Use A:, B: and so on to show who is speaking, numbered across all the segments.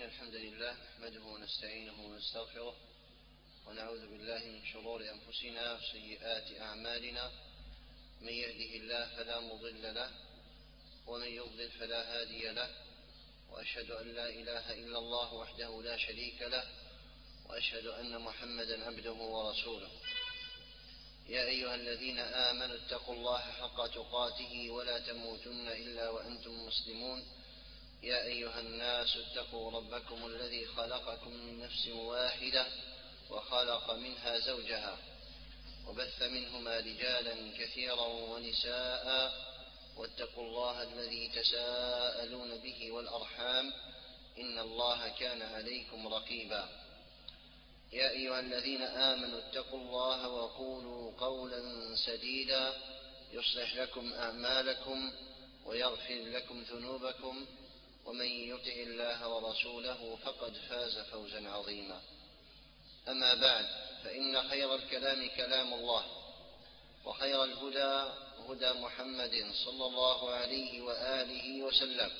A: الحمد لله نحمده ونستعينه ونستغفره ونعوذ بالله من شرور أنفسنا وسيئات أعمالنا. من يهده الله فلا مضل له ومن يضلل فلا هادي له، وأشهد أن لا إله إلا الله وحده لا شريك له، وأشهد أن محمدا عبده ورسوله. يا أيها الذين آمنوا اتقوا الله حق تقاته ولا تموتن إلا وأنتم مسلمون. يا أيها الناس اتقوا ربكم الذي خلقكم من نفس واحدة وخلق منها زوجها وبث منهما رجالا كثيرا ونساء، واتقوا الله الذي تساءلون به والأرحام إن الله كان عليكم رقيبا. يا أيها الذين آمنوا اتقوا الله وقولوا قولا سديدا يصلح لكم أعمالكم ويغفر لكم ذنوبكم، ومن يطع الله ورسوله فقد فاز فوزا عظيما. أما بعد، فإن خير الكلام كلام الله، وخير الهدى هدى محمد صلى الله عليه وآله وسلم،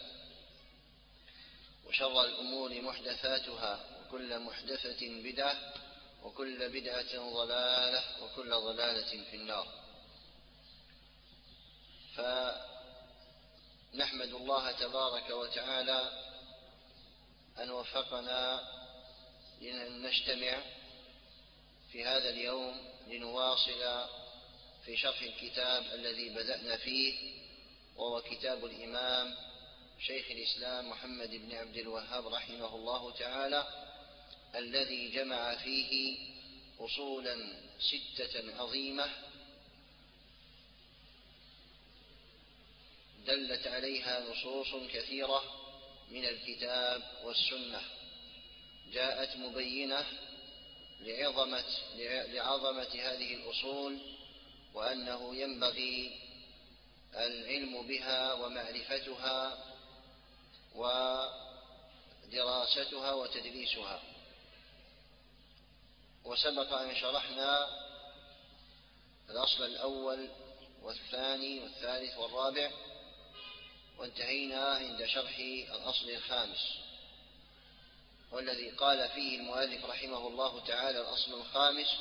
A: وشر الأمور محدثاتها، وكل محدثة بدعة، وكل بدعة ضلالة، وكل ضلالة في النار. فنحمد الله تبارك وتعالى أن وفقنا لأن نجتمع في هذا اليوم لنواصل في شرح الكتاب الذي بدأنا فيه، وهو كتاب الإمام شيخ الإسلام محمد بن عبد الوهاب رحمه الله تعالى، الذي جمع فيه أصولا 6 عظيمة دلت عليها نصوص كثيرة من الكتاب والسنة، جاءت مبينة لعظمة هذه الأصول، وأنه ينبغي العلم بها ومعرفتها ودراستها وتدريسها. وسبق أن شرحنا الأصل الأول والثاني والثالث والرابع، وانتهينا عند شرح الأصل الخامس، والذي قال فيه المؤلف رحمه الله تعالى: الأصل الخامس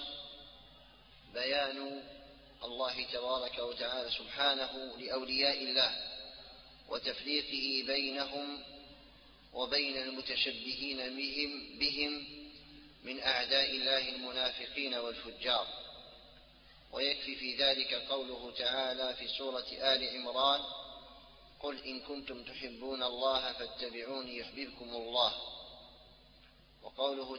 A: بيان الله تبارك وتعالى سبحانه لأولياء الله وتفريقه بينهم وبين المتشبهين بهم من أعداء الله المنافقين والفجار. ويكفي في ذلك قوله تعالى في سورة آل عمران: قل إن كنتم تحبون الله فاتبعوني يحببكم الله. وقوله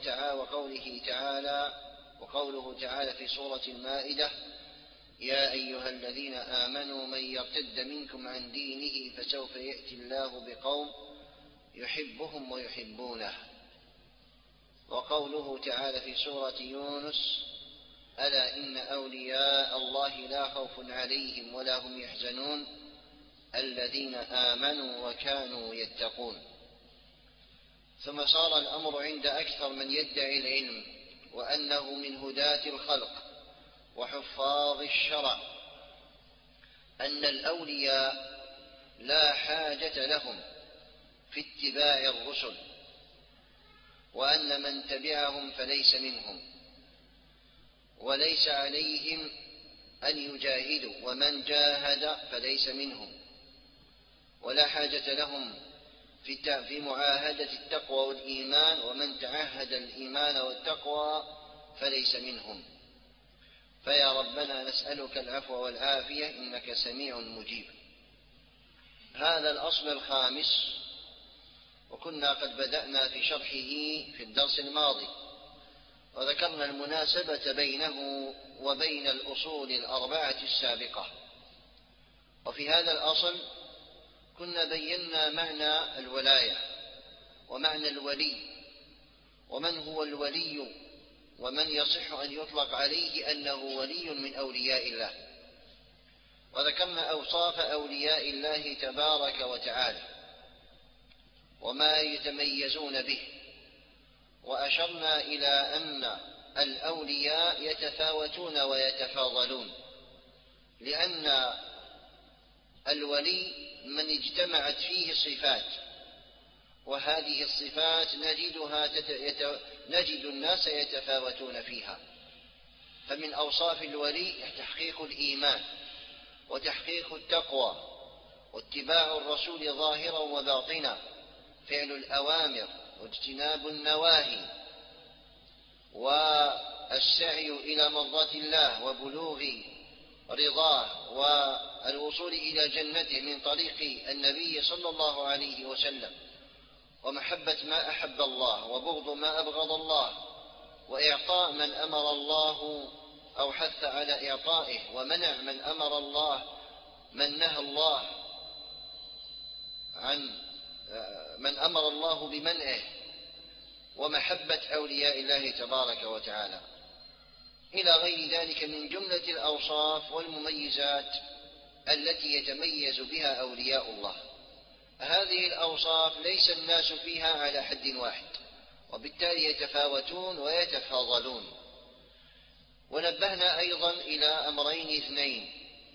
A: تعالى في سورة المائدة: يا أيها الذين آمنوا من يرتد منكم عن دينه فسوف يأتي الله بقوم يحبهم ويحبونه. وقوله تعالى في سورة يونس: ألا إن أولياء الله لا خوف عليهم ولا هم يحزنون الذين آمنوا وكانوا يتقون. ثم صار الأمر عند أكثر من يدعي العلم وأنه من هداة الخلق وحفاظ الشرع أن الأولياء لا حاجة لهم في اتباع الرسل، وأن من تبعهم فليس منهم، وليس عليهم أن يجاهدوا، ومن جاهد فليس منهم، ولا حاجة لهم في معاهدة التقوى والإيمان، ومن تعهد الإيمان والتقوى فليس منهم. فيا ربنا نسألك العفو والعافية إنك سميع مجيب. هذا الأصل الخامس، وكنا قد بدأنا في شرحه في الدرس الماضي، وذكرنا المناسبة بينه وبين الأصول 4 السابقة. وفي هذا الأصل كنا بينا معنى الولاية ومعنى الولي، ومن هو الولي، ومن يصح أن يطلق عليه أنه ولي من أولياء الله. وذكرنا أوصاف أولياء الله تبارك وتعالى وما يتميزون به، وأشرنا إلى أن الأولياء يتفاوتون ويتفاضلون، لأن الولي من اجتمعت فيه صفات وهذه الصفات نجد الناس يتفاوتون فيها. فمن أوصاف الولي تحقيق الإيمان وتحقيق التقوى واتباع الرسول ظاهرا وباطنا، فعل الأوامر واجتناب النواهي، والسعي إلى مرضاة الله وبلوغ رضاه والوصول إلى جنته من طريق النبي صلى الله عليه وسلم، ومحبة ما أحب الله وبغض ما أبغض الله، وإعطاء من أمر الله أو حث على إعطائه، ومنع من أمر الله من نهى الله عن من أمر الله بمنعه، ومحبة أولياء الله تبارك وتعالى، إلى غير ذلك من جملة الأوصاف والمميزات التي يتميز بها أولياء الله. هذه الأوصاف ليس الناس فيها على حد واحد، وبالتالي يتفاوتون ويتفاضلون. ونبهنا أيضا إلى أمرين اثنين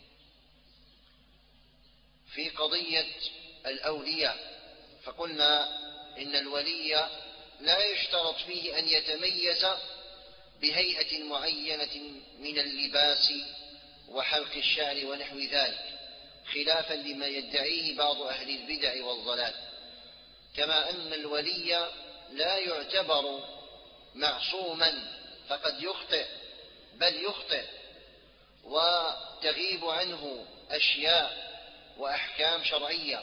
A: في قضية الأولياء، فقلنا إن الولي لا يشترط فيه أن يتميز بهيئة معينة من اللباس وحلق الشعر ونحو ذلك، خلافا لما يدعيه بعض أهل البدع والضلال. كما أن الولي لا يعتبر معصوما، فقد يخطئ، بل يخطئ وتغيب عنه أشياء وأحكام شرعية،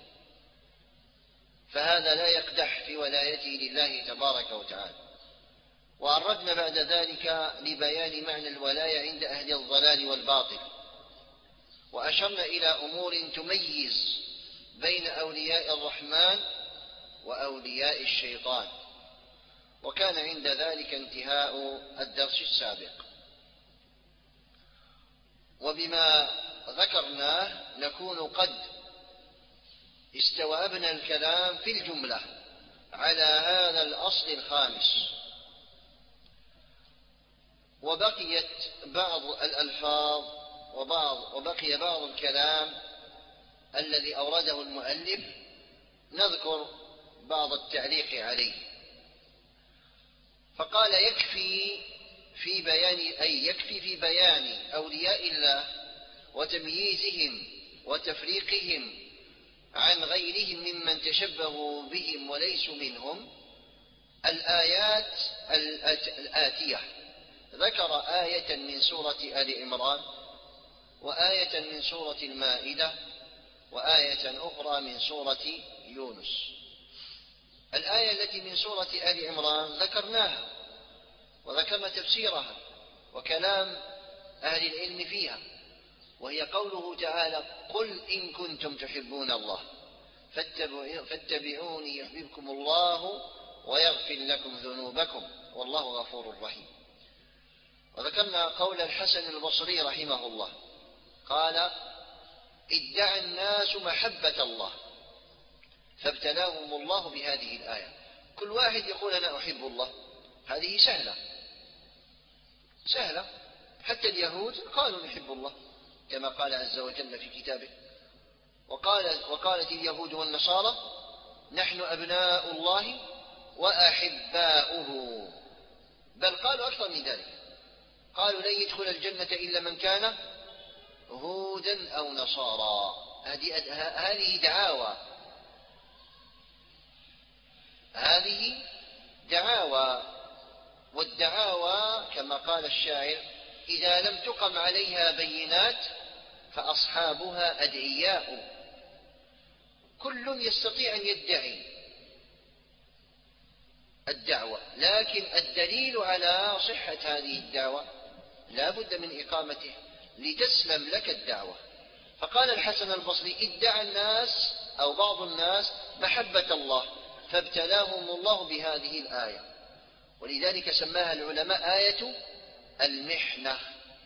A: فهذا لا يقدح في ولايته لله تبارك وتعالى. وعرضنا بعد ذلك لبيان معنى الولاية عند أهل الضلال والباطل، وأشرنا إلى أمور تميز بين أولياء الرحمن وأولياء الشيطان، وكان عند ذلك انتهاء الدرس السابق. وبما ذكرناه نكون قد استوعبنا الكلام في الجملة على هذا الأصل الخامس، وبقيت بعض الألفاظ وبقي بعض الكلام الذي أورده المؤلف نذكر بعض التعليق عليه. فقال يكفي في بيان أولياء الله وتمييزهم وتفريقهم عن غيرهم ممن تشبهوا بهم وليسوا منهم الآيات الآتية. ذكر آية من سورة آل عمران، وآية من سورة المائدة، وآية أخرى من سورة يونس. الآية التي من سورة آل عمران ذكرناها وذكرنا تفسيرها وكلام أهل العلم فيها، وهي قوله تعالى: قل إن كنتم تحبون الله فاتبعوني يحببكم الله ويغفر لكم ذنوبكم والله غفور رحيم. وذكرنا قول الحسن البصري رحمه الله قال: ادعى الناس محبة الله فابتلاهم الله بهذه الآية. كل واحد يقول أنا أحب الله، هذه سهلة، حتى اليهود قالوا نحب الله كما قال عز وجل في كتابه، وقالت اليهود والنصارى نحن أبناء الله وأحباؤه، بل قالوا أكثر من ذلك، قالوا لن يدخل الجنة إلا من كان هودا أو نصارى. هذه دعاوى، والدعاوى كما قال الشاعر: إذا لم تقم عليها بينات فأصحابها أدعياء. كل يستطيع أن يدعي الدعوة، لكن الدليل على صحة هذه الدعوة لا بد من إقامته لتسلم لك الدعوة. فقال الحسن البصري: ادعى الناس أو بعض الناس محبة الله فابتلاهم الله بهذه الآية، ولذلك سماها العلماء آية المحنة،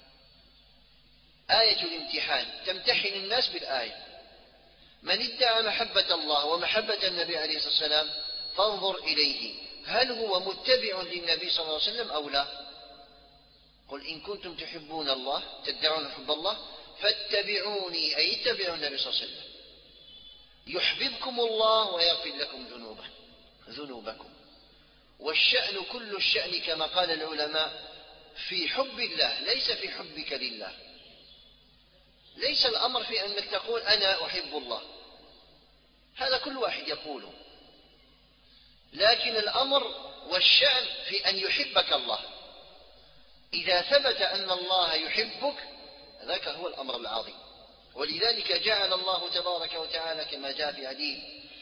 A: آية الامتحان، تمتحن الناس بالآية. من ادعى محبة الله ومحبة النبي عليه الصلاة والسلام فانظر إليه، هل هو متبع للنبي صلى الله عليه وسلم أو لا؟ قل إن كنتم تحبون الله، تدعون حب الله، فاتبعوني، أي اتبعوا النبي صلى الله عليه وسلم، يحببكم الله ويغفر لكم ذنوبه.
B: ذنوبكم. والشأن كل الشأن كما قال العلماء في حب الله، ليس في حبك لله. ليس الأمر في أنك تقول أنا أحب الله، هذا كل واحد يقوله، لكن الأمر والشأن في أن يحبك الله. إذا ثبت أن الله يحبك ذاك هو الأمر العظيم. ولذلك جعل الله تبارك وتعالى كما جاء في حديث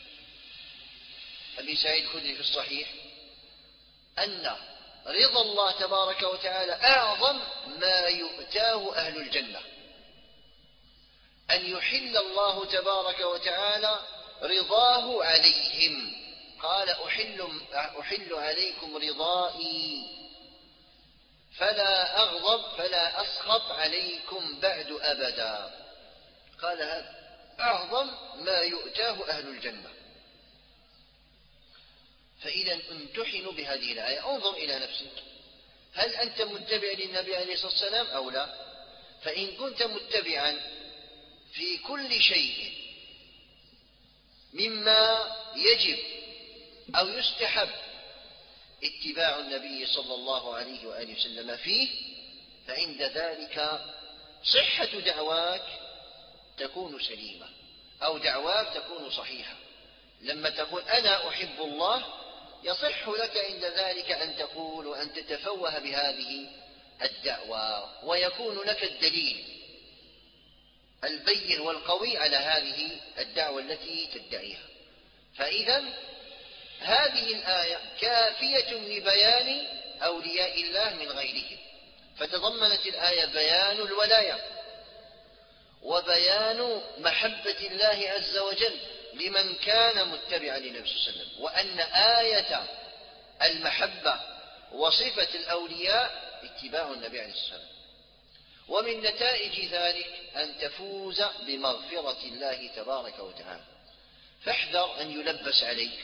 B: أبي سعيد الخدري في الصحيح أن رضا الله تبارك وتعالى أعظم ما يؤتاه أهل الجنة، أن يحل الله تبارك وتعالى رضاه عليهم. قال أحل عليكم رضائي فلا أغضب فلا أسخط عليكم بعد أبدا. قال هذا أعظم ما يؤتاه أهل الجنة. فإذا امتحنوا بهذه الآية. انظر إلى نفسك، هل أنت متبع للنبي عليه الصلاة والسلام أو لا؟ فإن كنت متبعا في كل شيء مما يجب أو يستحب اتباع النبي صلى الله عليه وآله وسلم فيه، فعند ذلك صحة دعواك تكون سليمة، أو دعواك تكون صحيحة. لما تقول أنا أحب الله يصح لك عند ذلك أن تقول وأن تتفوه بهذه الدعوة، ويكون لك الدليل البين والقوي على هذه الدعوة التي تدعيها. فإذا هذه الآية كافية لبيان أولياء الله من غيرهم، فتضمنت الآية بيان الولاية وبيان محبة الله عز وجل لمن كان متبعا للنبي صلى الله عليه وسلم، وأن آية المحبة وصفة الأولياء اتباع النبي عليه الصلاة والسلام. ومن نتائج ذلك أن تفوز بمغفرة الله تبارك وتعالى. فاحذر أن يلبس عليك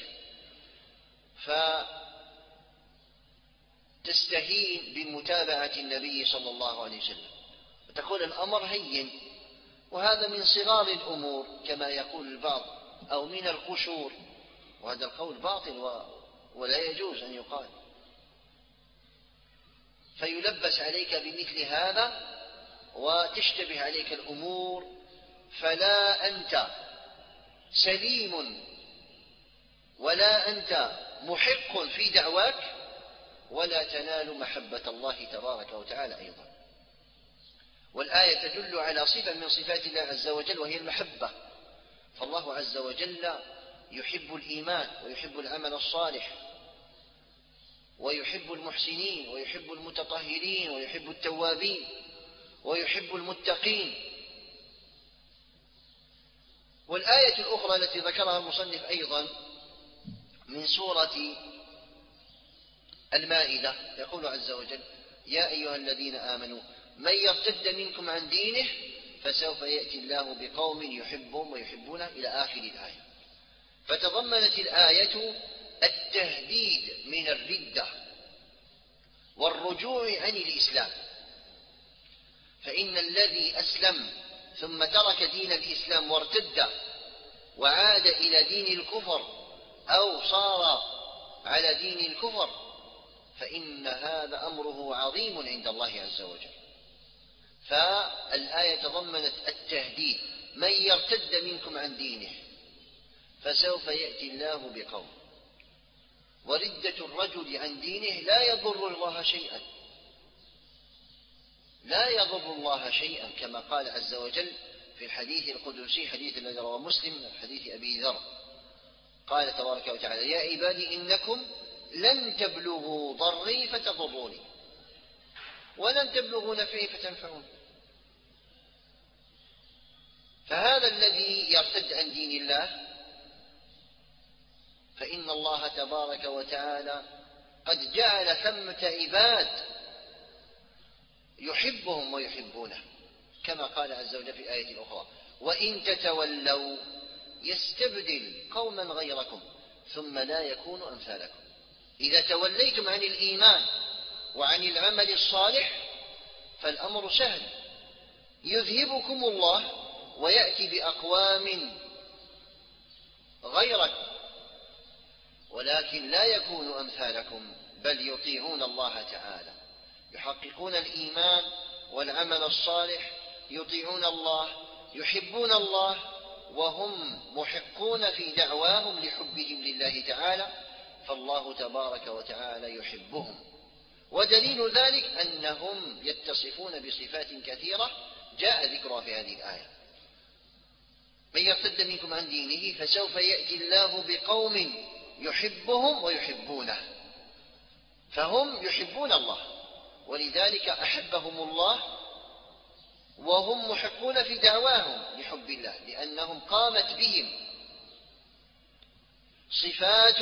B: فتستهين بمتابعة النبي صلى الله عليه وسلم وتقول الأمر هين، وهذا من صغار الأمور كما يقول البعض، أو من القشور، وهذا القول باطل ولا يجوز أن يقال. فيلبس عليك بمثل هذا وتشتبه عليك الأمور، فلا أنت سليم ولا أنت محق في دعواك، ولا تنال محبة الله تبارك وتعالى أيضا. والآية تدل على صفة من صفات الله عز وجل وهي المحبة. فالله عز وجل يحب الإيمان ويحب العمل الصالح ويحب المحسنين ويحب المتطهرين ويحب التوابين ويحب المتقين. والآية الأخرى التي ذكرها المصنف أيضا من سورة المائدة يقول عز وجل يا أيها الذين آمنوا من يرتد منكم عن دينه فسوف يأتي الله بقوم يحبهم ويحبونه إلى آخر الآية. فتضمنت الآية التهديد من الردة والرجوع عن الإسلام. فإن الذي أسلم ثم ترك دين الإسلام وارتد وعاد إلى دين الكفر أو صار على دين الكفر فإن هذا أمره عظيم عند الله عز وجل. فالآية تضمنت التهديد من يرتد منكم عن دينه فسوف يأتي الله بقوم. وردة الرجل عن دينه لا يضر الله شيئا، لا يضر الله شيئا، كما قال عز وجل في الحديث القدسي حديث الذي رواه مسلم حديث أبي ذر قال تبارك وتعالى يا عبادي إنكم لن تبلغوا ضري فتضروني ولن تبلغوا نفعي فتنفعوني. فهذا الذي يرتد عن دين الله فإن الله تبارك وتعالى قد جعل ثمة عباد يحبهم ويحبونه، كما قال عز وجل في آية أخرى وإن تتولوا يستبدل قوما غيركم ثم لا يكونوا أمثالكم. إذا توليتم عن الإيمان وعن العمل الصالح فالأمر سهل، يذهبكم الله ويأتي بأقوام غيركم ولكن لا يكونوا أمثالكم بل يطيعون الله تعالى، يحققون الإيمان والعمل الصالح، يطيعون الله، يحبون الله، وهم محقون في دعواهم لحبهم لله تعالى، فالله تبارك وتعالى يحبهم. ودليل ذلك أنهم يتصفون بصفات كثيرة جاء ذكرها في هذه الآية: من يرتد منكم عن دينه فسوف يأتي الله بقوم يحبهم ويحبونه، فهم يحبون الله، ولذلك أحبهم الله وهم محقون في دعواهم لحب الله، لأنهم قامت بهم صفات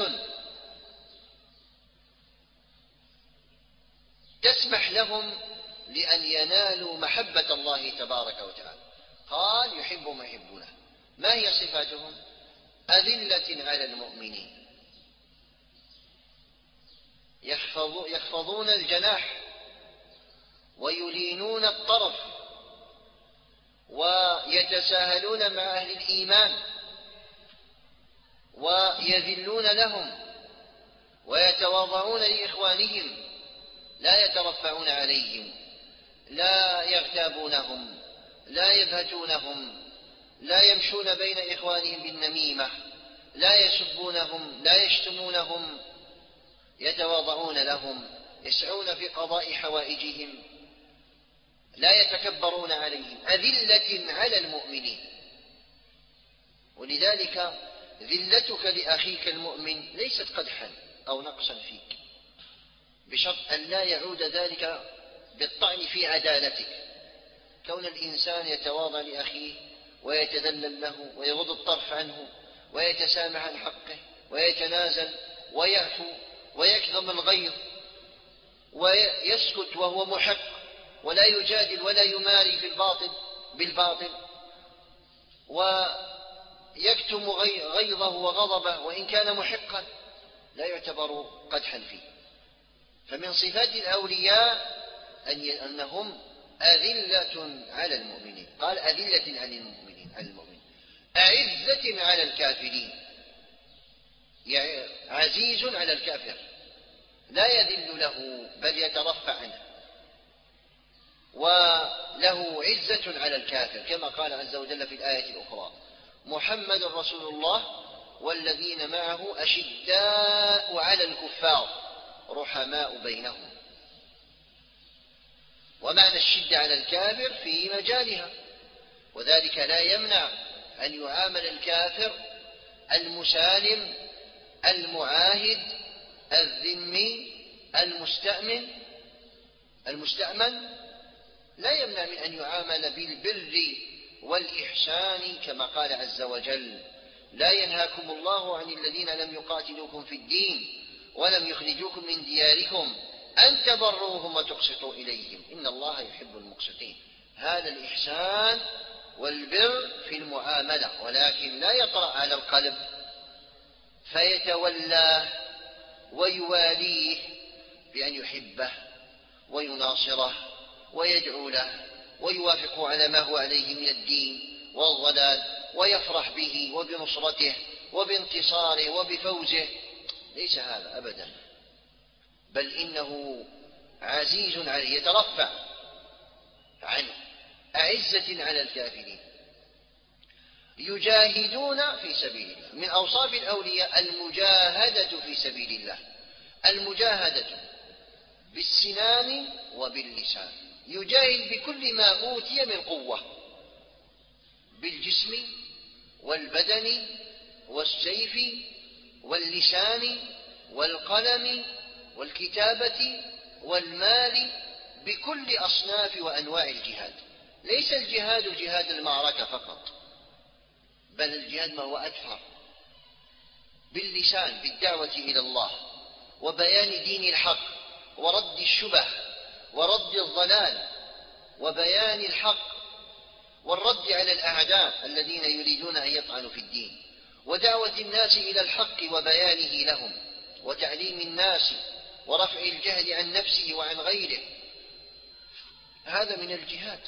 B: تسمح لهم لأن ينالوا محبة الله تبارك وتعالى. قال يحبهم ويحبونه. ما هي صفاتهم؟ أذلة على المؤمنين، يخفضون الجناح ويلينون الطرف ويتساهلون مع أهل الإيمان ويذلون لهم ويتواضعون لإخوانهم، لا يترفعون عليهم، لا يغتابونهم، لا يبهتونهم، لا يمشون بين إخوانهم بالنميمة، لا يسبونهم، لا يشتمونهم، يتواضعون لهم، يسعون في قضاء حوائجهم، لا يتكبرون عليهم، أذلة على المؤمنين. ولذلك ذلتك لأخيك المؤمن ليست قدحا أو نقصا فيك، بشرط أن لا يعود ذلك بالطعن في عدالتك. كون الإنسان يتواضع لأخيه ويتذلل له ويغض الطرف عنه ويتسامح عن حقه ويتنازل ويعفو ويكظم الغيظ ويسكت وهو محق ولا يجادل ولا يماري في الباطل بالباطل ويكتم غيظه وغضبه وإن كان محقا، لا يعتبر قدحا فيه. فمن صفات الأولياء أنهم أذلة على المؤمنين. قال أذلة على المؤمنين، أعزة على الكافرين، يعني عزيز على الكافر لا يذل له بل يترفع عنه، وله عزة على الكافر كما قال عز وجل في الآية الأخرى: محمد رسول الله والذين معه أشداء على الكفار رحماء بينهم. ومعنى الشدة على الكافر في مجالها، وذلك لا يمنع أن يعامل الكافر المسالم المعاهد الذمي المستأمن لا يمنع من أن يعامل بالبر والإحسان كما قال عز وجل: لا ينهاكم الله عن الذين لم يقاتلوكم في الدين ولم يخرجوكم من دياركم أن تبروهم وتقسطوا إليهم إن الله يحب المقسطين. هذا الإحسان والبر في المعاملة، ولكن لا يطرأ على القلب فيتولاه ويواليه بأن يحبه ويناصره ويدعو له ويوافق على ما هو عليه من الدين والضلال ويفرح به وبنصرته وبانتصاره وبفوزه. ليس هذا أبدا، بل إنه عزيز عليه يترفع عنه، أعزة على الكافرين، يجاهدون في سبيل الله. من أوصاف الأولياء المجاهدة في سبيل الله، المجاهدة بالسنان وباللسان، يجاهد بكل ما أوتي من قوة، بالجسم والبدن والسيف واللسان والقلم والكتابة والمال، بكل أصناف وأنواع الجهاد. ليس الجهاد جهاد المعركة فقط، بل الجهاد ما هو أكثر، باللسان، بالدعوة إلى الله وبيان دين الحق ورد الشبه ورد الضلال وبيان الحق والرد على الأعداء الذين يريدون أن يطعنوا في الدين، ودعوة الناس إلى الحق وبيانه لهم، وتعليم الناس ورفع الجهل عن نفسه وعن غيره. هذا من الجهاد،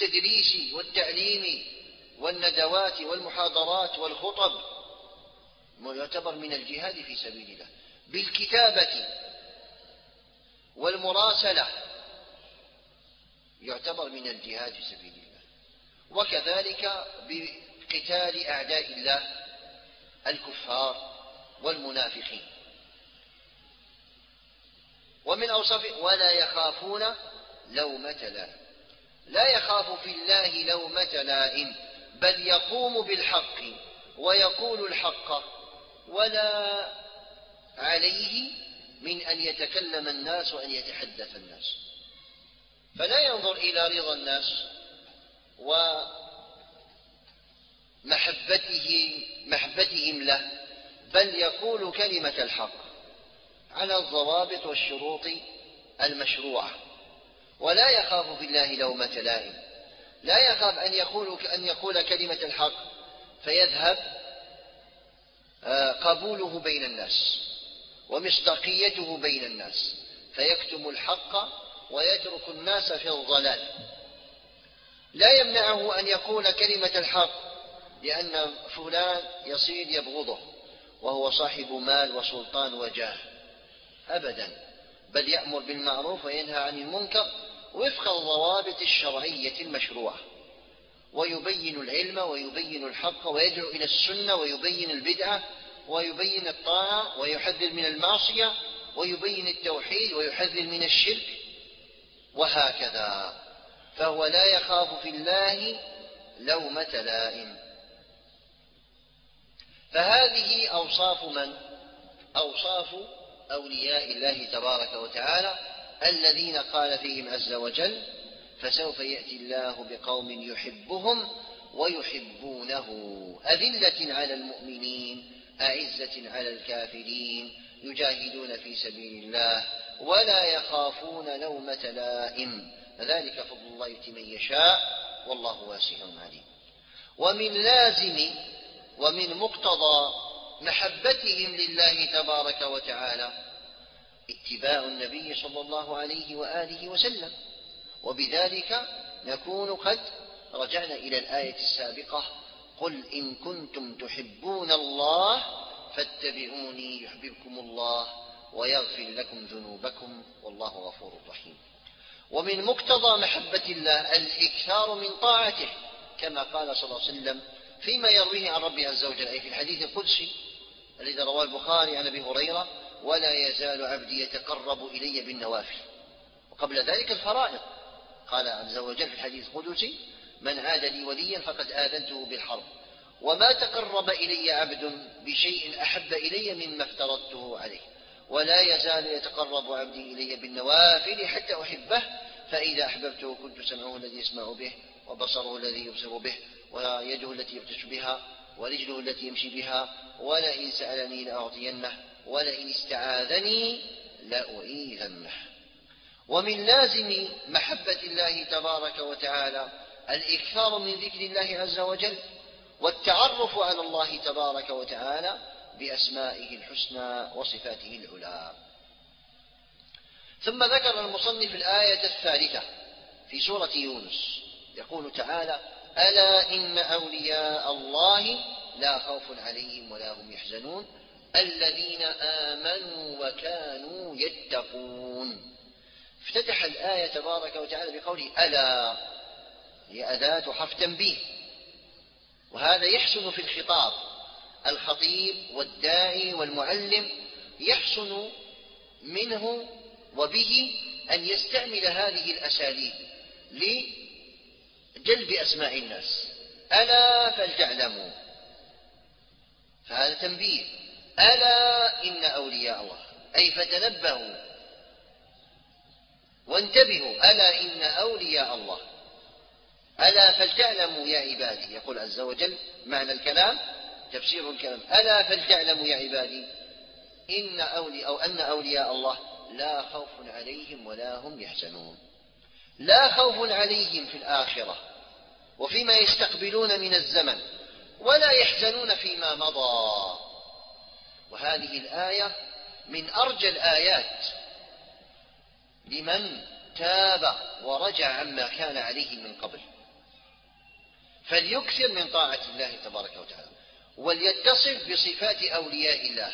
B: بالتدريس والتعليم والندوات والمحاضرات والخطب، يعتبر من الجهاد في سبيل الله، بالكتابة والمراسلة يعتبر من الجهاد في سبيل الله، وكذلك بقتال أعداء الله الكفار والمنافقين. ومن أوصافه ولا يخافون لومة لائم، لا يخاف في الله لومة لائم، بل يقوم بالحق ويقول الحق، ولا عليه من أن يتكلم الناس وأن يتحدث الناس، فلا ينظر إلى رضا الناس ومحبتهم له، بل يقول كلمة الحق على الضوابط والشروط المشروعة. ولا يخاف في الله لومة لائم، لا يخاف أن يقول كلمة الحق فيذهب قبوله بين الناس ومصداقيته بين الناس، فيكتم الحق ويترك الناس في الضلال. لا يمنعه أن يقول كلمة الحق لأن فلان يصير يبغضه وهو صاحب مال وسلطان وجاه، أبدا، بل يأمر بالمعروف وينهى عن المنكر وفق الضوابط الشرعية المشروعة، ويبين العلم ويبين الحق ويدعو إلى السنة ويبين البدعة ويبين الطاعة ويحذر من المعصية ويبين التوحيد ويحذر من الشرك، وهكذا. فهو لا يخاف في الله لومة لائم. فهذه أوصاف من؟ أوصاف أولياء الله تبارك وتعالى الذين قال فيهم عز وجل: فسوف يأتي الله بقوم يحبهم ويحبونه أذلة على المؤمنين أعزة على الكافرين يجاهدون في سبيل الله ولا يخافون لومة لائم، ذلك فضل الله يؤتيه من يشاء والله واسع عليم. ومن لازم ومن مقتضى محبتهم لله تبارك وتعالى اتباع النبي صلى الله عليه وآله وسلم، وبذلك نكون قد رجعنا إلى الآية السابقة: قل إن كنتم تحبون الله فاتبعوني يحببكم الله ويغفر لكم ذنوبكم والله غفور رحيم. ومن مقتضى محبة الله الإكثار من طاعته، كما قال صلى الله عليه وسلم فيما يرويه عن ربه عز وجل، أي في الحديث القدسي الذي رواه البخاري عن أبي هريرة: ولا يزال عبدي يتقرب إلي بالنوافل. وقبل ذلك الفرائض، قال عز وجل في الحديث القدسي: من عاد لي وليا فقد آذنته بالحرب، وما تقرب إلي عبد بشيء أحب إلي مما افترضته عليه، ولا يزال يتقرب عبدي إلي بالنوافل حتى أحبه، فإذا أحببته كنت سمعه الذي يسمع به وبصره الذي يبصر به ويده التي يبطش بها ورجله التي يمشي بها، ولئن سألني لأعطينه ولئن استعاذني لأعيذنه. ومن لازم محبة الله تبارك وتعالى الإكثار من ذكر الله عز وجل والتعرف على الله تبارك وتعالى بأسمائه الحسنى وصفاته العلى. ثم ذكر المصنف الآية الثالثة في سورة يونس، يقول تعالى: ألا إن أولياء الله لا خوف عليهم ولا هم يحزنون الذين آمنوا وكانوا يتقون. افتتح الآية تبارك وتعالى بقوله ألا، هي أداة حرف تنبيه، وهذا يحسن في الخطاب. الخطيب والداعي والمعلم يحسن منه وبه أن يستعمل هذه الأساليب لجلب أسماع الناس. ألا فلتعلموا، فهذا تنبيه. ألا إن أولياء الله، أي فتنبهوا وانتبهوا. ألا إن أولياء الله، ألا فلتعلموا يا عبادي. يقول عز وجل معنى الكلام، تفسير الكلام: ألا فلتعلموا يا عبادي أن أولياء الله لا خوف عليهم ولا هم يحزنون. لا خوف عليهم في الآخرة وفيما يستقبلون من الزمن، ولا يحزنون فيما مضى. وهذه الآية من أرجى الآيات لمن تاب ورجع عما كان عليه من قبل، فليكثر من طاعة الله تبارك وتعالى وليتصف بصفات أولياء الله: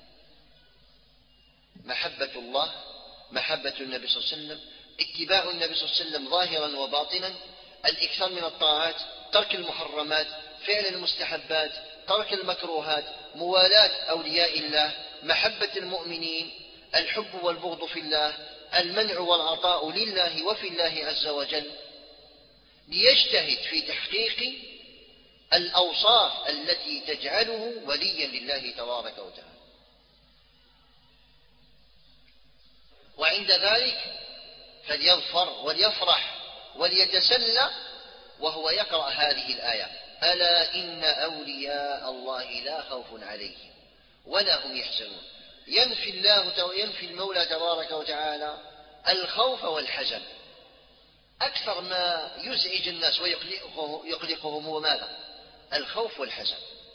B: محبة الله، محبة النبي صلى الله عليه وسلم، اتباع النبي صلى الله عليه وسلم ظاهرا وباطنا، الإكثار من الطاعات، ترك المحرمات، فعل المستحبات، ترك المكروهات، موالاة أولياء الله، محبة المؤمنين، الحب والبغض في الله، المنع والعطاء لله وفي الله عز وجل، ليجتهد في تحقيق الأوصاف التي تجعله وليا لله تبارك وتعالى. وعند ذلك فليظفر وليفرح وليتسلى وهو يقرأ هذه الآية: ألا إن أولياء الله لا خوف عليهم ولا هم يحزنون. ينفي المولى تبارك وتعالى الخوف والحزن. أكثر ما يزعج الناس ويقلقهم هو ماذا؟ الخوف والحزن.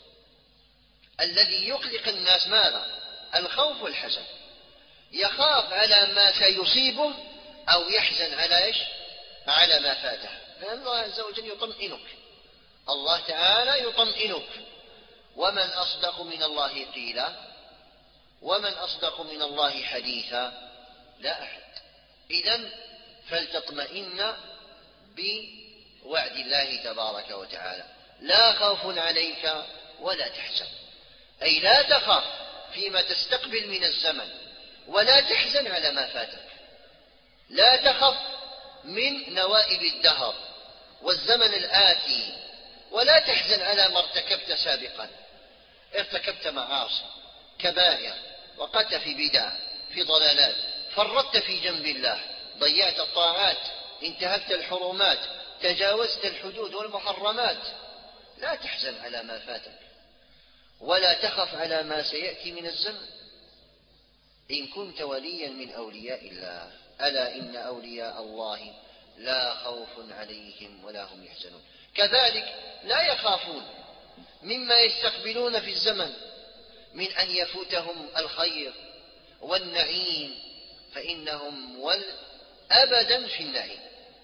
B: الذي يقلق الناس ماذا؟ الخوف والحزن. يخاف على ما سيصيبه أو يحزن على إيش؟ على ما فاته. فإن الله عز وجل يطمئنك، الله تعالى يطمئنك. ومن أصدق من الله قيلا ومن أصدق من الله حديثا؟ لا أحد. إذن فلتطمئن بوعد الله تبارك وتعالى: لا خوف عليك ولا تحزن، أي لا تخاف فيما تستقبل من الزمن، ولا تحزن على ما فاتك. لا تخف من نوائب الدهر والزمن الآتي، ولا تحزن على ما ارتكبت سابقا. ارتكبت معاصي كبائر، وقعت في بدع، في ضلالات، فرطت في جنب الله، ضيعت الطاعات، انتهكت الحرمات، تجاوزت الحدود والمحرمات. لا تحزن على ما فاتك، ولا تخف على ما سيأتي من الزمن، إن كنت وليا من أولياء الله. ألا إن أولياء الله لا خوف عليهم ولا هم يحزنون. كذلك لا يخافون مما يستقبلون في الزمن من أن يفوتهم الخير والنعيم، فإنهم أبدا في النعيم.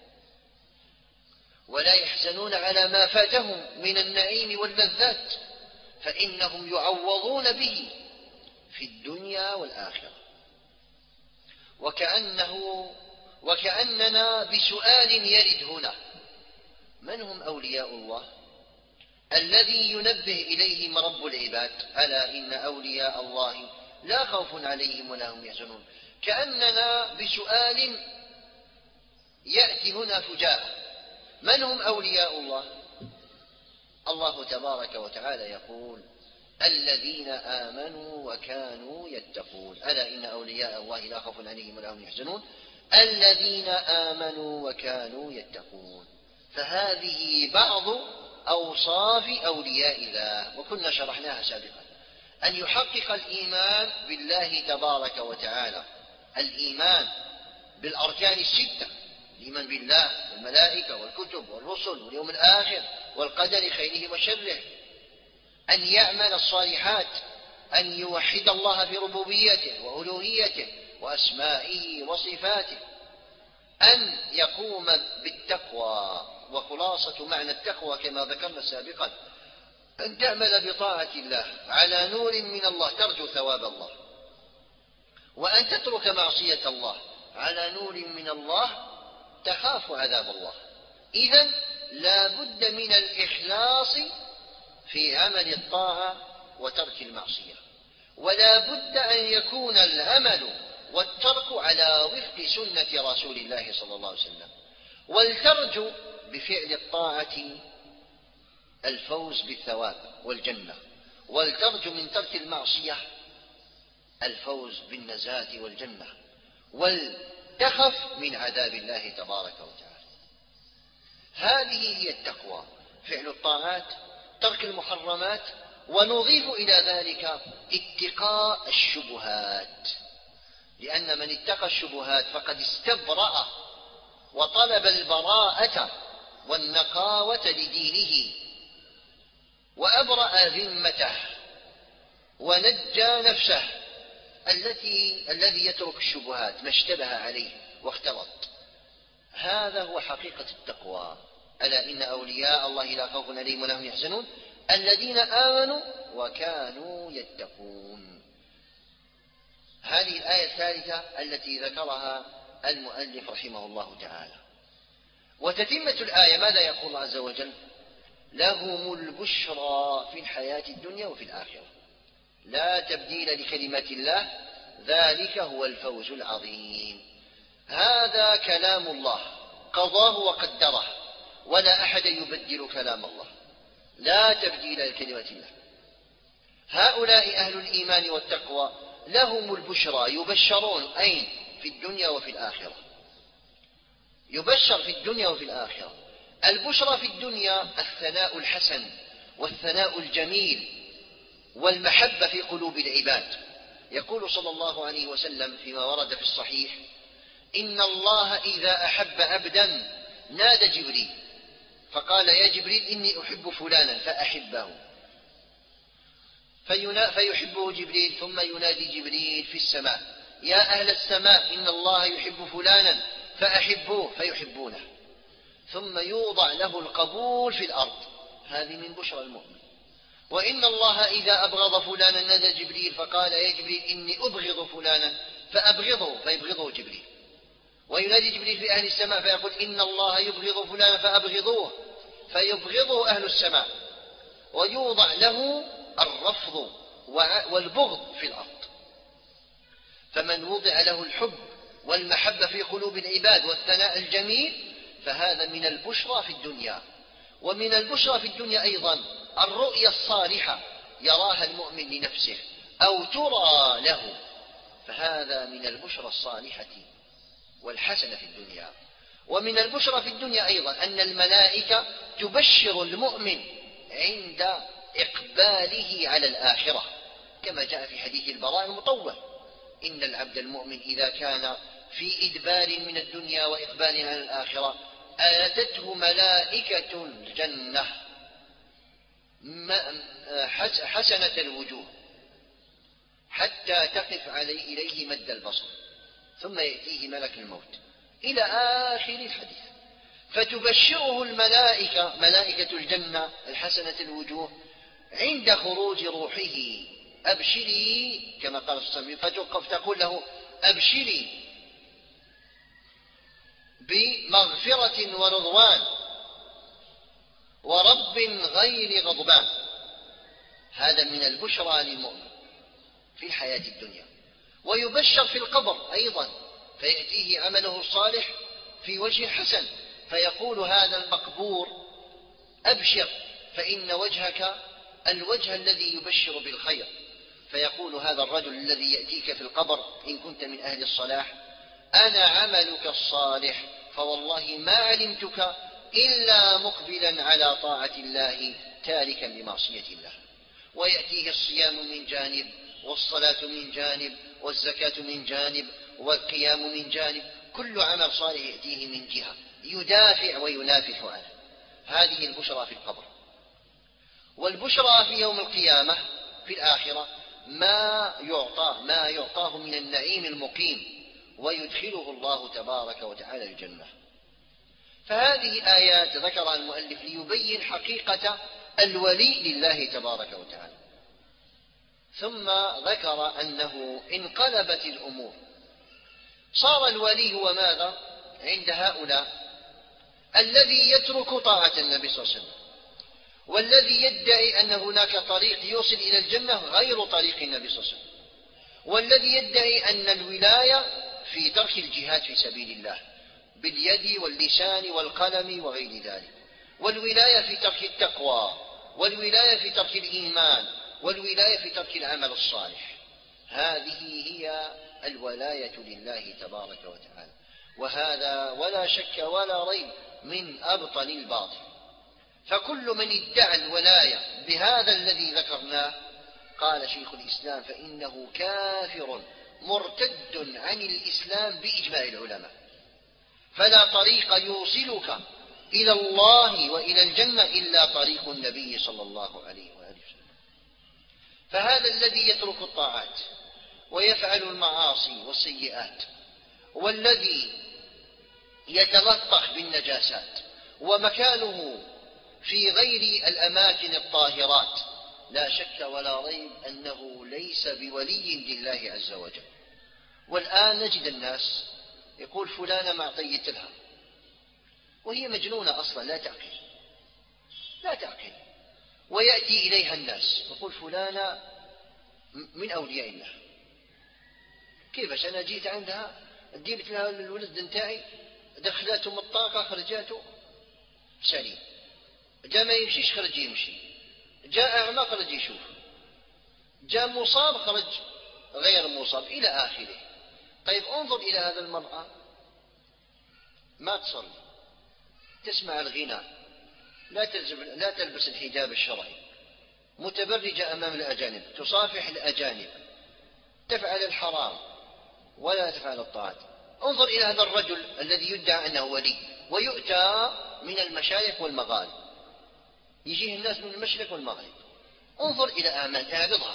B: ولا يحزنون على ما فاتهم من النعيم واللذات، فإنهم يعوضون به في الدنيا والآخرة. وكأننا بسؤال يرد هنا: من هم أولياء الله الذي ينبه إليهم رب العباد؟ ألا إن أولياء الله لا خوف عليهم ولا هم يحزنون. كأننا بسؤال يأتي هنا فجاءة: من هم أولياء الله؟ الله تبارك وتعالى يقول: الذين آمنوا وكانوا يتقون. ألا إن أولياء الله لا خوف عليهم ولا هم يحزنون. الذين آمنوا وكانوا يتقون. فهذه بعض أوصاف أولياء الله، وكنا شرحناها سابقا: أن يحقق الإيمان بالله تبارك وتعالى، الإيمان بالأركان الستة: الإيمان بالله والملائكة والكتب والرسل واليوم الآخر والقدر خيره وشره، أن يعمل الصالحات، أن يوحد الله في ربوبيته وألوهيته وأسمائه وصفاته، أن يقوم بالتقوى. وخلاصة معنى التقوى كما ذكرنا سابقا: أن تعمل بطاعة الله على نور من الله ترجو ثواب الله، وأن تترك معصية الله على نور من الله تخاف عذاب الله. إذن لا بد من الإخلاص في عمل الطاعة وترك المعصية، ولا بد أن يكون العمل والترك على وفق سنة رسول الله صلى الله عليه وسلم. ولترجو بفعل الطاعة الفوز بالثواب والجنة، ولترجو من ترك المعصية الفوز بالنجاة والجنة، ولتخف من عذاب الله تبارك وتعالى. هذه هي التقوى: فعل الطاعات، ترك المحرمات، ونضيف إلى ذلك اتقاء الشبهات، لأن من اتقى الشبهات فقد استبرأ وطلب البراءة والنقاوة لدينه، وأبرأ ذمته، ونجى نفسه الذي يترك الشبهات ما اشتبه عليه واختلط. هذا هو حقيقة التقوى. ألا إن أولياء الله لا خوف عليهم ولا هم يحزنون. الذين آمنوا وكانوا يتقون. هذه الآية الثالثة التي ذكرها المؤلف رحمه الله تعالى. وتتمة الآية ماذا يقول الله عز وجل؟ لهم البشرى في الحياة الدنيا وفي الآخرة لا تبديل لكلمات الله ذلك هو الفوز العظيم. هذا كلام الله قضاه وقدره، ولا أحد يبدل كلام الله، لا تبديل لكلمات الله. هؤلاء أهل الإيمان والتقوى لهم البشرى، يبشرون أين؟ في الدنيا وفي الآخرة، يبشر في الدنيا وفي الآخرة. البشرى في الدنيا الثناء الحسن والثناء الجميل والمحبة في قلوب العباد. يقول صلى الله عليه وسلم فيما ورد في الصحيح: إن الله إذا أحب عبدا نادى جبريل فقال: يا جبريل إني أحب فلانا فأحبه، فيحبه جبريل، ثم ينادي جبريل في السماء: يا أهل السماء إن الله يحب فلانا فأحبوه فيحبونه، ثم يوضع له القبول في الأرض. هذه من بشرى المؤمن. وإن الله إذا أبغض فلانا نادى جبريل فقال: يا جبريل إني أبغض فلانا فأبغضه فيبغضه جبريل، وينادي جبريل في أهل السماء فيقول: إن الله يبغض فلانا فأبغضوه فيبغضه أهل السماء، ويوضع له الرفض والبغض في الأرض. فمن وضع له الحب والمحبة في قلوب العباد والثناء الجميل فهذا من البشرى في الدنيا. ومن البشرى في الدنيا أيضا الرؤيا الصالحة يراها المؤمن لنفسه أو ترى له، فهذا من البشرى الصالحة والحسنة في الدنيا. ومن البشرى في الدنيا أيضا أن الملائكة تبشر المؤمن عند إقباله على الآخرة، كما جاء في حديث البراء المطول: إن العبد المؤمن إذا كان في إدبار من الدنيا وإقبال على الآخرة آتته ملائكة الجنة حسنة الوجوه حتى تقف إليه مد البصر، ثم يأتيه ملك الموت، إلى آخر الحديث. فتبشره الملائكة، ملائكة الجنة الحسنة الوجوه، عند خروج روحه: أبشري، كما قال الصلى، فتقول له: أبشري بمغفرة ورضوان ورب غير غضبان. هذا من البشرى للمؤمن في الحياة الدنيا. ويبشر في القبر أيضا، فيأتيه عمله الصالح في وجه حسن، فيقول هذا المقبور: أبشر فإن وجهك الوجه الذي يبشر بالخير. فيقول هذا الرجل الذي يأتيك في القبر إن كنت من أهل الصلاح: أنا عملك الصالح فوالله ما علمتك إلا مقبلا على طاعة الله تاركا لمعصية الله. ويأتيه الصيام من جانب، والصلاة من جانب، والزكاة من جانب، والقيام من جانب، كل عمل صالح يأتيه من جهة يدافع وينافح عنه. هذه البشرى في القبر. والبشرى في يوم القيامة في الآخرة ما يعطاه من النعيم المقيم، ويدخله الله تبارك وتعالى الجنة. فهذه آيات ذكرها المؤلف ليبين حقيقة الولي لله تبارك وتعالى. ثم ذكر أنه انقلبت الأمور، صار الولي هو ماذا عند هؤلاء؟ الذي يترك طاعة النبي صلى الله عليه وسلم، والذي يدعي أن هناك طريق يوصل إلى الجنة غير طريق النبي صلى الله عليه وسلم، والذي يدعي أن الولاية في ترك الجهاد في سبيل الله باليد واللسان والقلم وغير ذلك، والولاية في ترك التقوى، والولاية في ترك الإيمان، والولاية في ترك العمل الصالح. هذه هي الولاية لله تبارك وتعالى، وهذا ولا شك ولا ريب من أبطل الباطل. فكل من ادعى الولاية بهذا الذي ذكرناه، قال شيخ الإسلام، فإنه كافر مرتد عن الإسلام بإجماع العلماء. فلا طريق يوصلك إلى الله وإلى الجنة إلا طريق النبي صلى الله عليه وآله وسلم. فهذا الذي يترك الطاعات ويفعل المعاصي والسيئات، والذي يتلطخ بالنجاسات، ومكانه في غير الأماكن الطاهرات لا شك ولا ريب أنه ليس بولي لله عز وجل. والآن نجد الناس يقول فلانة ما أعطيت لها، وهي مجنونة أصلا لا تعقل، ويأتي إليها الناس يقول فلانة من أولياء الله. كيف أنا جيت عندها اديت لها الولد نتاعي، دخلته من الطاقة خرجاته سليم، جاء ما يمشيش خرج يمشي، جاء أعمى خرج يشوف، جاء مصاب خرج غير مصاب إلى آخره. طيب انظر إلى هذا المرأة، ما تصلي، تسمع الغناء، لا تلبس الحجاب الشرعي، متبرجة أمام الأجانب، تصافح الأجانب، تفعل الحرام ولا تفعل الطاعات. انظر إلى هذا الرجل الذي يدعى أنه ولي، ويؤتى من المشايخ والمغارب، يجيه الناس من المشرق والمغرب. انظر إلى أعمال اعرضها.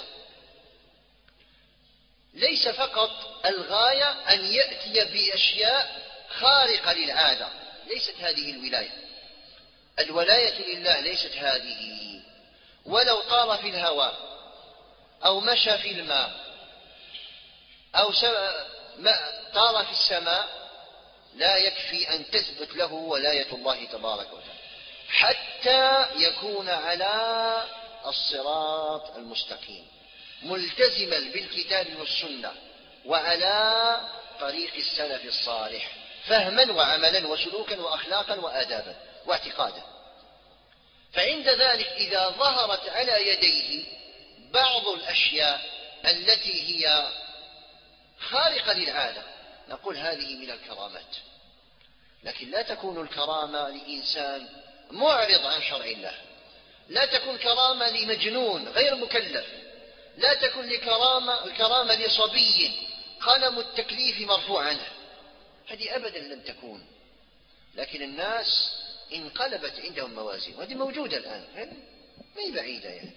B: ليس فقط الغاية أن يأتي بأشياء خارقة للعادة، ليست هذه الولاية لله ليست هذه. ولو طار في الهواء أو مشى في الماء أو طار في السماء لا يكفي أن تثبت له ولاية الله تبارك وتعالى حتى يكون على الصراط المستقيم ملتزما بالكتاب والسنة وعلى طريق السلف الصالح فهما وعملا وسلوكا وأخلاقا وآدابا واعتقادا. فعند ذلك إذا ظهرت على يديه بعض الأشياء التي هي خارقة للعادة نقول هذه من الكرامات، لكن لا تكون الكرامة لإنسان معرض عن شرع الله، لا تكون كرامة لمجنون غير مكلف، لا تكون الكرامة لصبي قلم التكليف مرفوع عنه، هذه أبدا لن تكون. لكن الناس انقلبت عندهم موازين، وهذه موجودة الآن ما هي بعيدة يعني.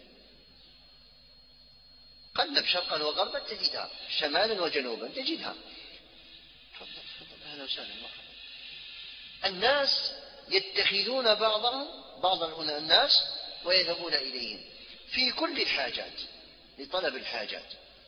B: قلب شرقا وغربا تجدها، شمالا وجنوبا تجدها. تفضل أهلا وسهلا مرحبا. الناس يتخذون بعض الناس ويذهبون إليهم في كل الحاجات لطلب الحاجات،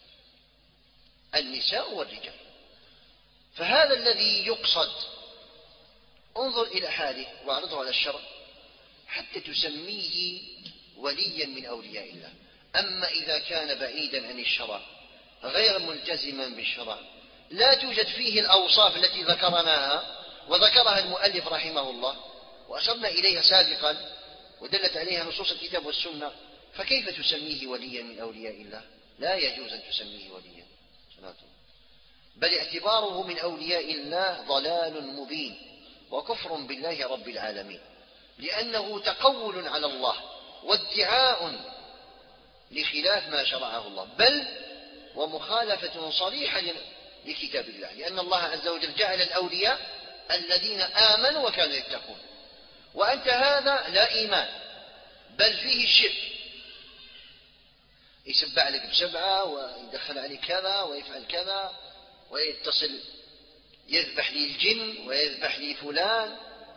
B: النساء والرجال. فهذا الذي يقصد انظر إلى حاله واعرضه على الشرع حتى تسميه وليا من أولياء الله. أما إذا كان بعيدا عن الشرع غير ملتزما بالشرع لا توجد فيه الأوصاف التي ذكرناها وذكرها المؤلف رحمه الله وأشرنا إليها سابقا ودلت عليها نصوص الكتاب والسنة، فكيف تسميه وليا من أولياء الله؟ لا يجوز أن تسميه وليا، بل اعتباره من أولياء الله ضلال مبين وكفر بالله رب العالمين، لأنه تقول على الله وادعاء لخلاف ما شرعه الله، بل ومخالفة صريحة لكتاب الله، لأن الله عز وجل جعل الأولياء الذين آمنوا وكانوا يتقون، وأنت هذا لا إيمان بل فيه الشرك، يسبع لك بسبعة ويدخل عليك كذا ويفعل كذا ويتصل يذبح لي الجن ويذبح لي فلان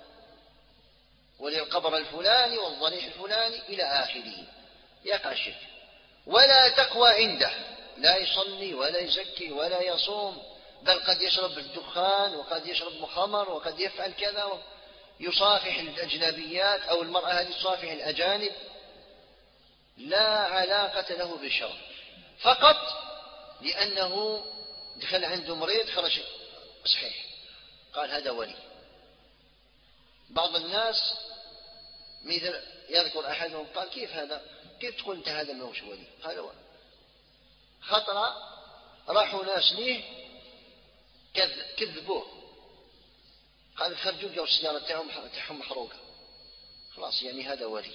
B: وللقبر الفلاني والضريح الفلاني إلى آخره، يقع الشرك. ولا تقوى عنده، لا يصلي ولا يزكي ولا يصوم، بل قد يشرب الدخان وقد يشرب خمر وقد يفعل كذا، يصافح الأجنبيات أو المرأة هذه تصافح الأجانب، لا علاقة له بالشرع، فقط لأنه دخل عنده مريض خرج صحيح قال هذا ولي. بعض الناس مثل يذكر أحدهم قال كيف تقول أنت هذا ما هوش ولي؟ قال ولي. خطر راحوا ناس ليه كذبوه، قال خرجوا جاوا السيارة تاعهم محروقة، خلاص يعني هذا ولي،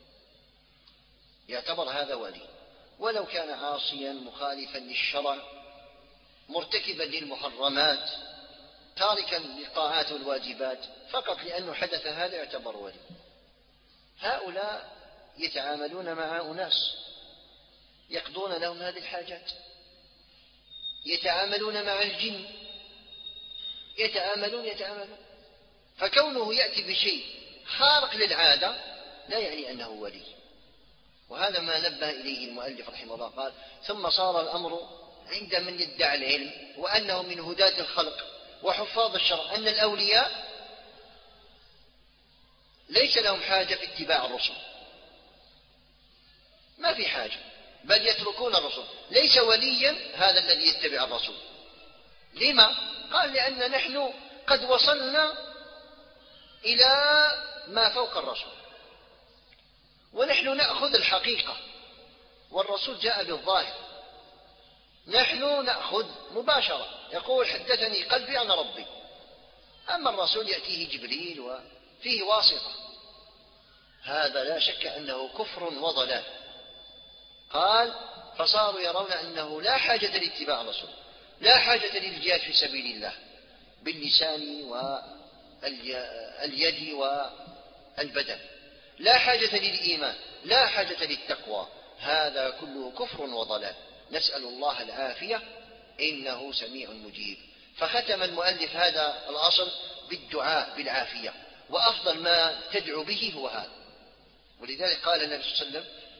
B: يعتبر هذا ولي ولو كان عاصيا مخالفا للشرع مرتكبا للمحرمات تاركا للطاعات والواجبات، فقط لأنه حدث هذا يعتبر ولي. هؤلاء يتعاملون مع أناس يقضون لهم هذه الحاجات، يتعاملون مع الجن، يتعاملون، فكونه يأتي بشيء خارق للعادة لا يعني أنه ولي. وهذا ما نبه إليه المؤلف رحمه الله، قال ثم صار الأمر عند من يدعي العلم وأنه من هداة الخلق وحفاظ الشرع أن الأولياء ليس لهم حاجة في اتباع الرسل، ما في حاجة، بل يتركون الرسل. ليس وليا هذا الذي يتبع الرسول. لما؟ قال لأن نحن قد وصلنا إلى ما فوق الرسول، ونحن نأخذ الحقيقة، والرسول جاء بالظاهر، نحن نأخذ مباشرة، يقول حدثني قلبي عن ربي، أما الرسول يأتيه جبريل وفيه واسطة. هذا لا شك أنه كفر وضلال. قال فصاروا يرون أنه لا حاجة لاتباع الرسول، لا حاجة للجهاد في سبيل الله باللسان واليد والبدن، لا حاجة للإيمان، لا حاجة للتقوى. هذا كله كفر وضلال، نسأل الله العافية، إنه سميع مجيب. فختم المؤلف هذا الأصل بالدعاء بالعافية، وأفضل ما تدعو به هو هذا. ولذلك قال النبي صلى الله عليه وسلم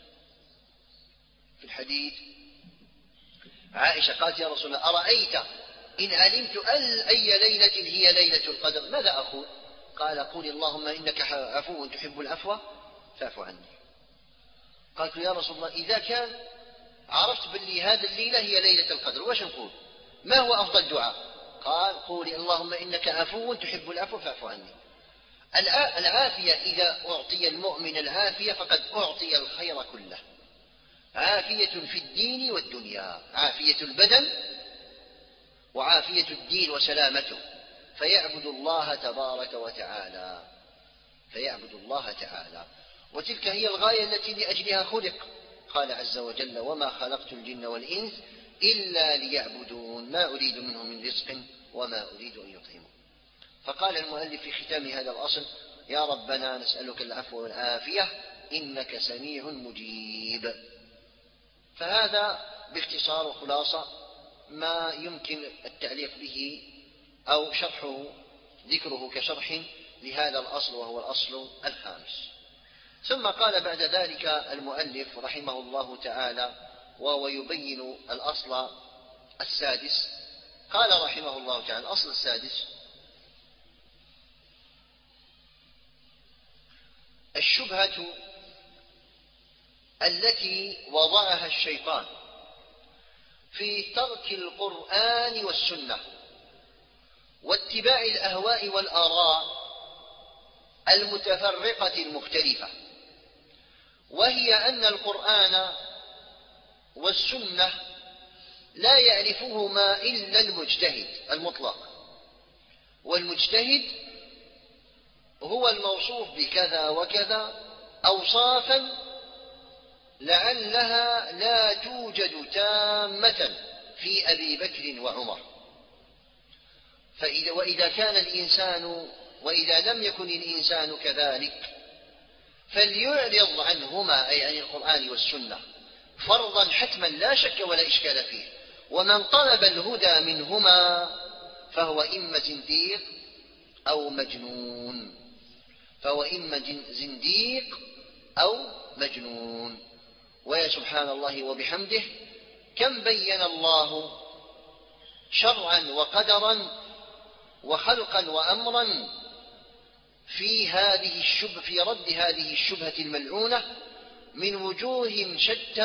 B: في الحديث، عائشة قالت يا رسول الله أرأيت إن علمت أي ليلة هي ليلة القدر ماذا أقول؟ قال قولي اللهم إنك عفو تحب العفو فاعف عني. قالت يا رسول الله إذا كان عرفت باللي هذه الليلة هي ليلة القدر وش نقول؟ ما هو أفضل دعاء؟ قال قولي اللهم إنك عفو تحب العفو فاعف عني. العافية إذا أعطي المؤمن العافية فقد أعطي الخير كله، عافية في الدين والدنيا، عافية البدن وعافية الدين وسلامته، فيعبد الله تبارك وتعالى، فيعبد الله تعالى. وتلك هي الغاية التي لأجلها خلق. قال عز وجل وما خلقت الجن والإنس إلا ليعبدون ما أريد منهم من رزق وما أريد أن يطعمون. فقال المؤلف في ختام هذا الأصل يا ربنا نسألك العفو والعافية إنك سميع مجيب. فهذا باختصار وخلاصة ما يمكن التعليق به أو شرحه ذكره كشرح لهذا الأصل، وهو الأصل الخامس. ثم قال بعد ذلك المؤلف رحمه الله تعالى وهو يبين الأصل السادس، قال رحمه الله تعالى الأصل السادس الشبهة التي وضعها الشيطان في ترك القرآن والسنة واتباع الأهواء والآراء المتفرقة المختلفة، وهي أن القرآن والسنة لا يعرفهما إلا المجتهد المطلق، والمجتهد هو الموصوف بكذا وكذا أوصافا لعلها لا توجد تامة في أبي بكر وعمر. وإذا لم يكن الإنسان كذلك فليعرض عنهما أي عن القرآن والسنة فرضا حتما لا شك ولا إشكال فيه. ومن طلب الهدى منهما فهو إما زنديق أو مجنون، فهو إما زنديق أو مجنون. ويا سبحان الله وبحمده كم بين الله شرعا وقدرا وخلقا وأمرا في رد هذه الشبهة الملعونة من وجوه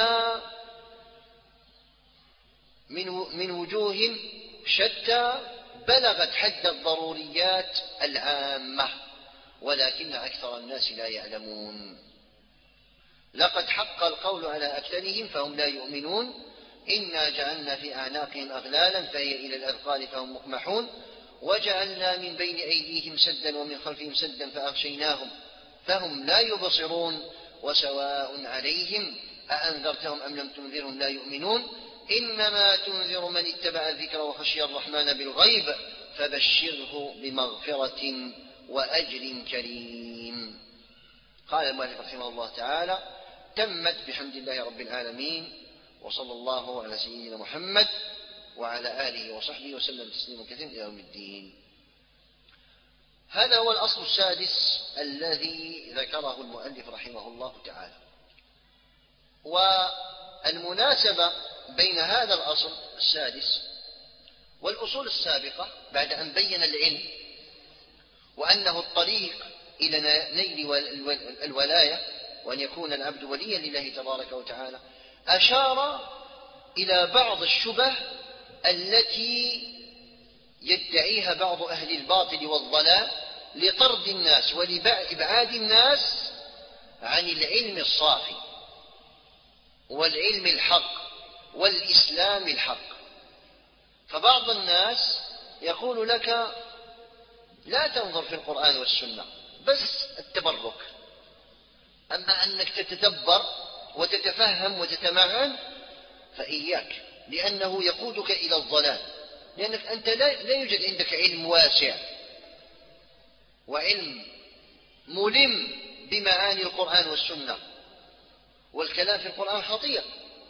B: شتى بلغت حد الضروريات العامة، ولكن أكثر الناس لا يعلمون. لقد حق القول على أكثرهم فهم لا يؤمنون إنا جعلنا في أعناقهم أغلالا فهي إلى الأذقان فهم مقمحون وجعلنا من بين أيديهم سدا ومن خلفهم سدا فأغشيناهم فهم لا يبصرون وسواء عليهم أأنذرتهم أم لم تنذرهم لا يؤمنون إنما تنذر من اتبع الذكر وخشي الرحمن بالغيب فبشره بمغفرة وأجر كريم. قال المؤلف رحمه الله تعالى تمت بحمد الله رب العالمين، وصلى الله على سيدنا محمد وعلى آله وصحبه وسلم تسليما كثيرا إلى يوم الدين. هذا هو الأصل السادس الذي ذكره المؤلف رحمه الله تعالى. والمناسبة بين هذا الأصل السادس والأصول السابقة بعد أن بين العلم وأنه الطريق إلى نيل الولاية وأن يكون العبد وليا لله تبارك وتعالى، أشار إلى بعض الشبه التي يدعيها بعض أهل الباطل والضلال لطرد الناس ولإبعاد الناس عن العلم الصافي والعلم الحق والإسلام الحق. فبعض الناس يقول لك لا تنظر في القرآن والسنة بس التبرك، أما أنك تتدبر وتتفهم وتتمعن فإياك، لأنه يقودك إلى الضلال، لأنك أنت لا يوجد عندك علم واسع وعلم ملم بمعاني القرآن والسنة، والكلام في القرآن خطير،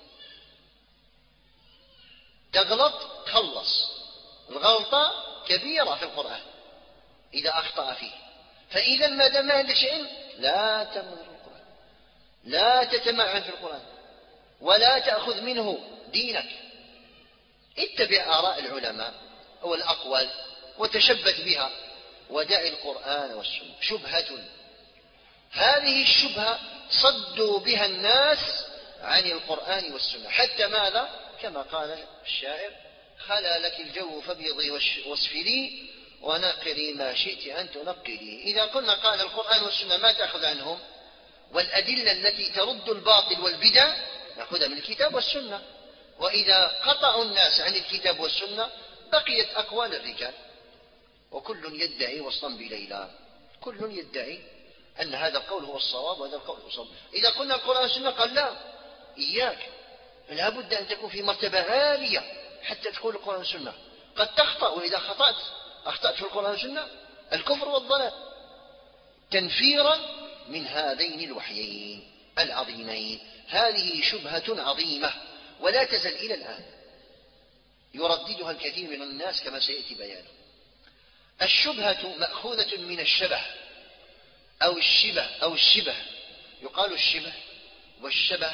B: تغلط تخلص، الغلطة كبيرة في القرآن إذا أخطأ فيه. فإذا ما دام ما عندك علم لا تنظر في القرآن، لا تتمعن في القرآن، ولا تأخذ منه دينك، اتبع آراء العلماء والأقوال وتشبث بها ودع القرآن والسنة. شبهة، هذه الشبهة صدوا بها الناس عن القرآن والسنة، حتى ماذا؟ كما قال الشاعر: خلا لك الجو فابيضي واصفري ونقري ما شئت أن تنقري. إذا قلنا قال القرآن والسنة ما تأخذ عنهم، والأدلة التي ترد الباطل والبدع نأخذها من الكتاب والسنة، وإذا قطعوا الناس عن الكتاب والسنة بقيت أقوال الرجال، وكل يدعي وصلا بليلى، كل يدعي أن هذا القول هو الصواب وهذا القول هو الصواب. إذا قلنا القرآن والسنة قال لا، إياك، لا بد أن تكون في مرتبة عالية حتى تقول القرآن والسنة. قد تخطأ، وإذا أخطأت في القرآن والسنة الكفر والضلال، تنفيرا من هذين الوحيين العظيمين. هذه شبهة عظيمة ولا تزل إلى الآن يرددها الكثير من الناس كما سيأتي بيانه. الشبهة مأخوذة من الشبه أو الشبه، يقال الشبه والشبه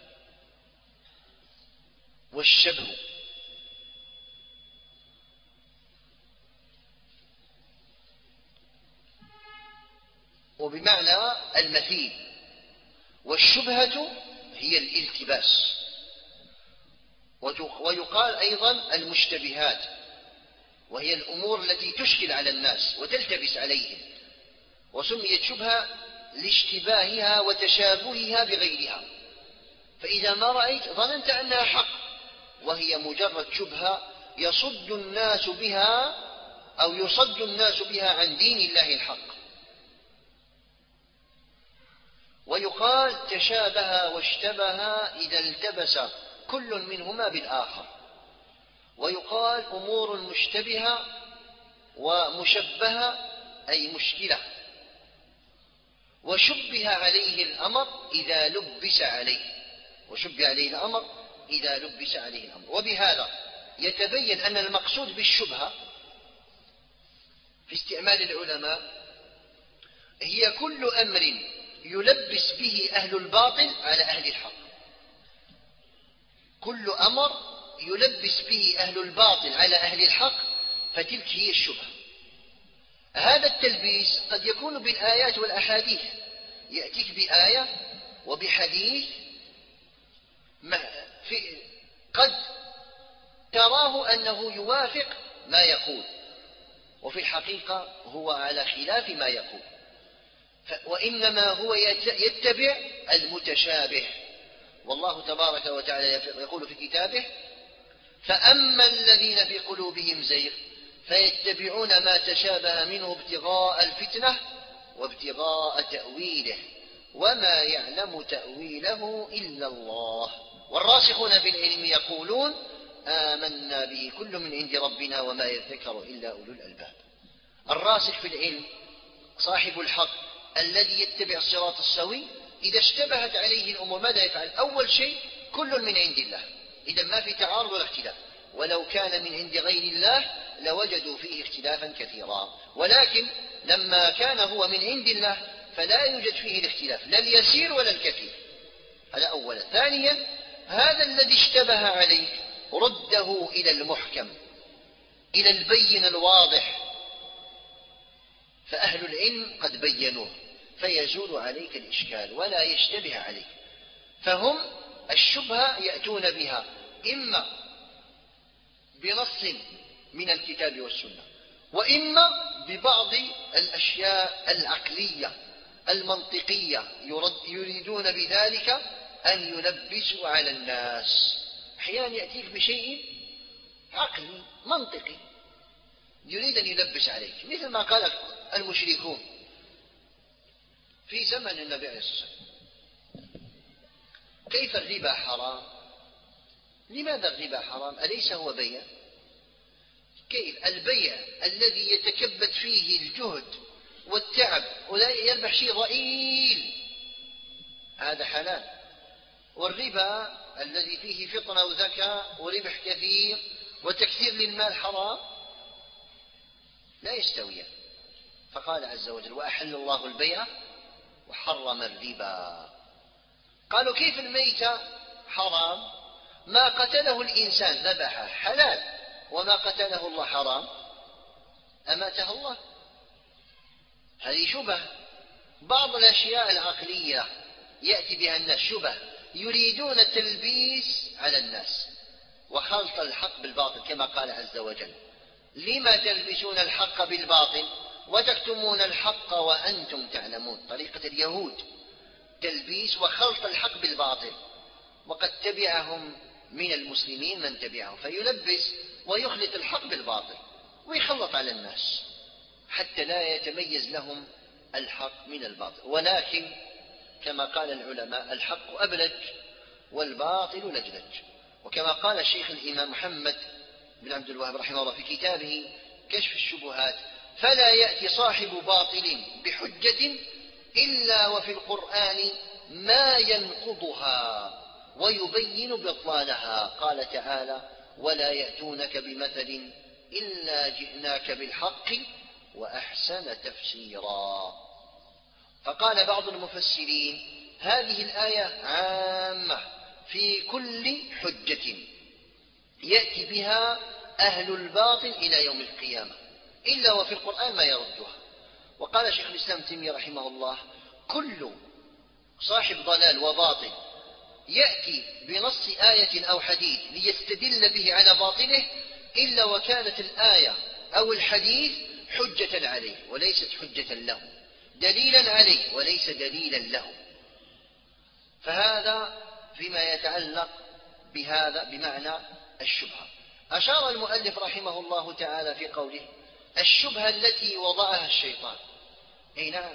B: والشبه. وبمعنى المثيل، والشبهة هي الالتباس، ويقال أيضا المشتبهات، وهي الأمور التي تشكل على الناس وتلتبس عليهم، وسميت شبهة لاشتباهها وتشابهها بغيرها، فإذا ما رأيت ظننت أنها حق، وهي مجرد شبهة يصد الناس بها عن دين الله الحق. ويقال تشابه واشتبه إذا التبس كل منهما بالآخر. ويقال أمور مشتبهة ومشبهة أي مشكلة. وشبه عليه الأمر إذا لبس عليه الأمر. وبهذا يتبين أن المقصود بالشبهة في استعمال العلماء هي كل أمر يلبس به أهل الباطل على أهل الحق، كل أمر يلبس به أهل الباطل على أهل الحق فتلك هي الشبهة. هذا التلبيس قد يكون بالآيات والأحاديث، يأتيك بآية وبحديث قد تراه أنه يوافق ما يقول، وفي الحقيقة هو على خلاف ما يقول، وإنما هو يتبع المتشابه. والله تبارك وتعالى يقول في كتابه: فأما الذين في قلوبهم زيغ فيتبعون ما تشابه منه ابتغاء الفتنة وابتغاء تأويله وما يعلم تأويله إلا الله والراسخون في العلم يقولون آمنا به كل من عند ربنا وما يذكر إلا أولو الألباب. الراسخ في العلم صاحب الحق الذي يتبع الصراط السوي إذا اشتبهت عليه الأمور ماذا يفعل؟ أول شيء كل من عند الله، إذا ما في تعارض ولا اختلاف، ولو كان من عند غير الله لوجدوا فيه اختلافا كثيرا. ولكن لما كان هو من عند الله فلا يوجد فيه الاختلاف، لا اليسير ولا الكثير. هذا أولا. ثانيا، هذا الذي اشتبه عليك رده إلى المحكم، إلى البين الواضح، فأهل العلم قد بينوه فيزول عليك الإشكال ولا يشتبه عليك. فهم الشبهة يأتون بها إما بنص من الكتاب والسنة، وإما ببعض الأشياء العقلية المنطقية، يريدون بذلك أن يلبسوا على الناس. أحيانا يأتيك بشيء عقلي منطقي يريد أن يلبس عليك، مثل ما قال المشركون في زمن النبي عليه الصلاة والسلام: كيف الربا حرام؟ لماذا الربا حرام؟ أليس هو بيع؟ كيف البيع الذي يتكبد فيه الجهد والتعب ولا يربح شيء ضئيل هذا حلال، والربا الذي فيه فطنة وذكاء وربح كثير وتكثير للمال حرام؟ لا يستويان. فقال عز وجل: وأحل الله البيع وحرم الربا. قالوا: كيف الميتة حرام؟ ما قتله الإنسان ذبحه حلال، وما قتله الله حرام، أماته الله. هذه شبه. بعض الأشياء العقلية يأتي بها الناس شبه، يريدون التلبيس على الناس وخلط الحق بالباطل، كما قال عز وجل: لما تلبسون الحق بالباطل وتكتمون الحق وأنتم تعلمون. طريقة اليهود تلبيس وخلط الحق بالباطل، وقد تبعهم من المسلمين من تبعهم، فيلبس ويخلط الحق بالباطل ويخلط على الناس حتى لا يتميز لهم الحق من الباطل. ولكن كما قال العلماء: الحق أبلج والباطل لجلج. وكما قال الشيخ الإمام محمد بن عبد الوهاب رحمه الله في كتابه كشف الشبهات: فلا يأتي صاحب باطل بحجة إلا وفي القرآن ما ينقضها ويبين بطلانها. قال تعالى: ولا يأتونك بمثل إلا جئناك بالحق وأحسن تفسيرا. فقال بعض المفسرين: هذه الآية عامة في كل حجة يأتي بها أهل الباطل إلى يوم القيامة، إلا وفي القرآن ما يردها. وقال شيخ الإسلام تيمية رحمه الله: كل صاحب ضلال وباطل يأتي بنص آية أو حديث ليستدل به على باطله إلا وكانت الآية أو الحديث حجة عليه وليست حجة له، دليلا عليه وليس دليلا له. فهذا فيما يتعلق بهذا بمعنى الشبهة. أشار المؤلف رحمه الله تعالى في قوله: الشبهة التي وضعها الشيطان. أي نعم،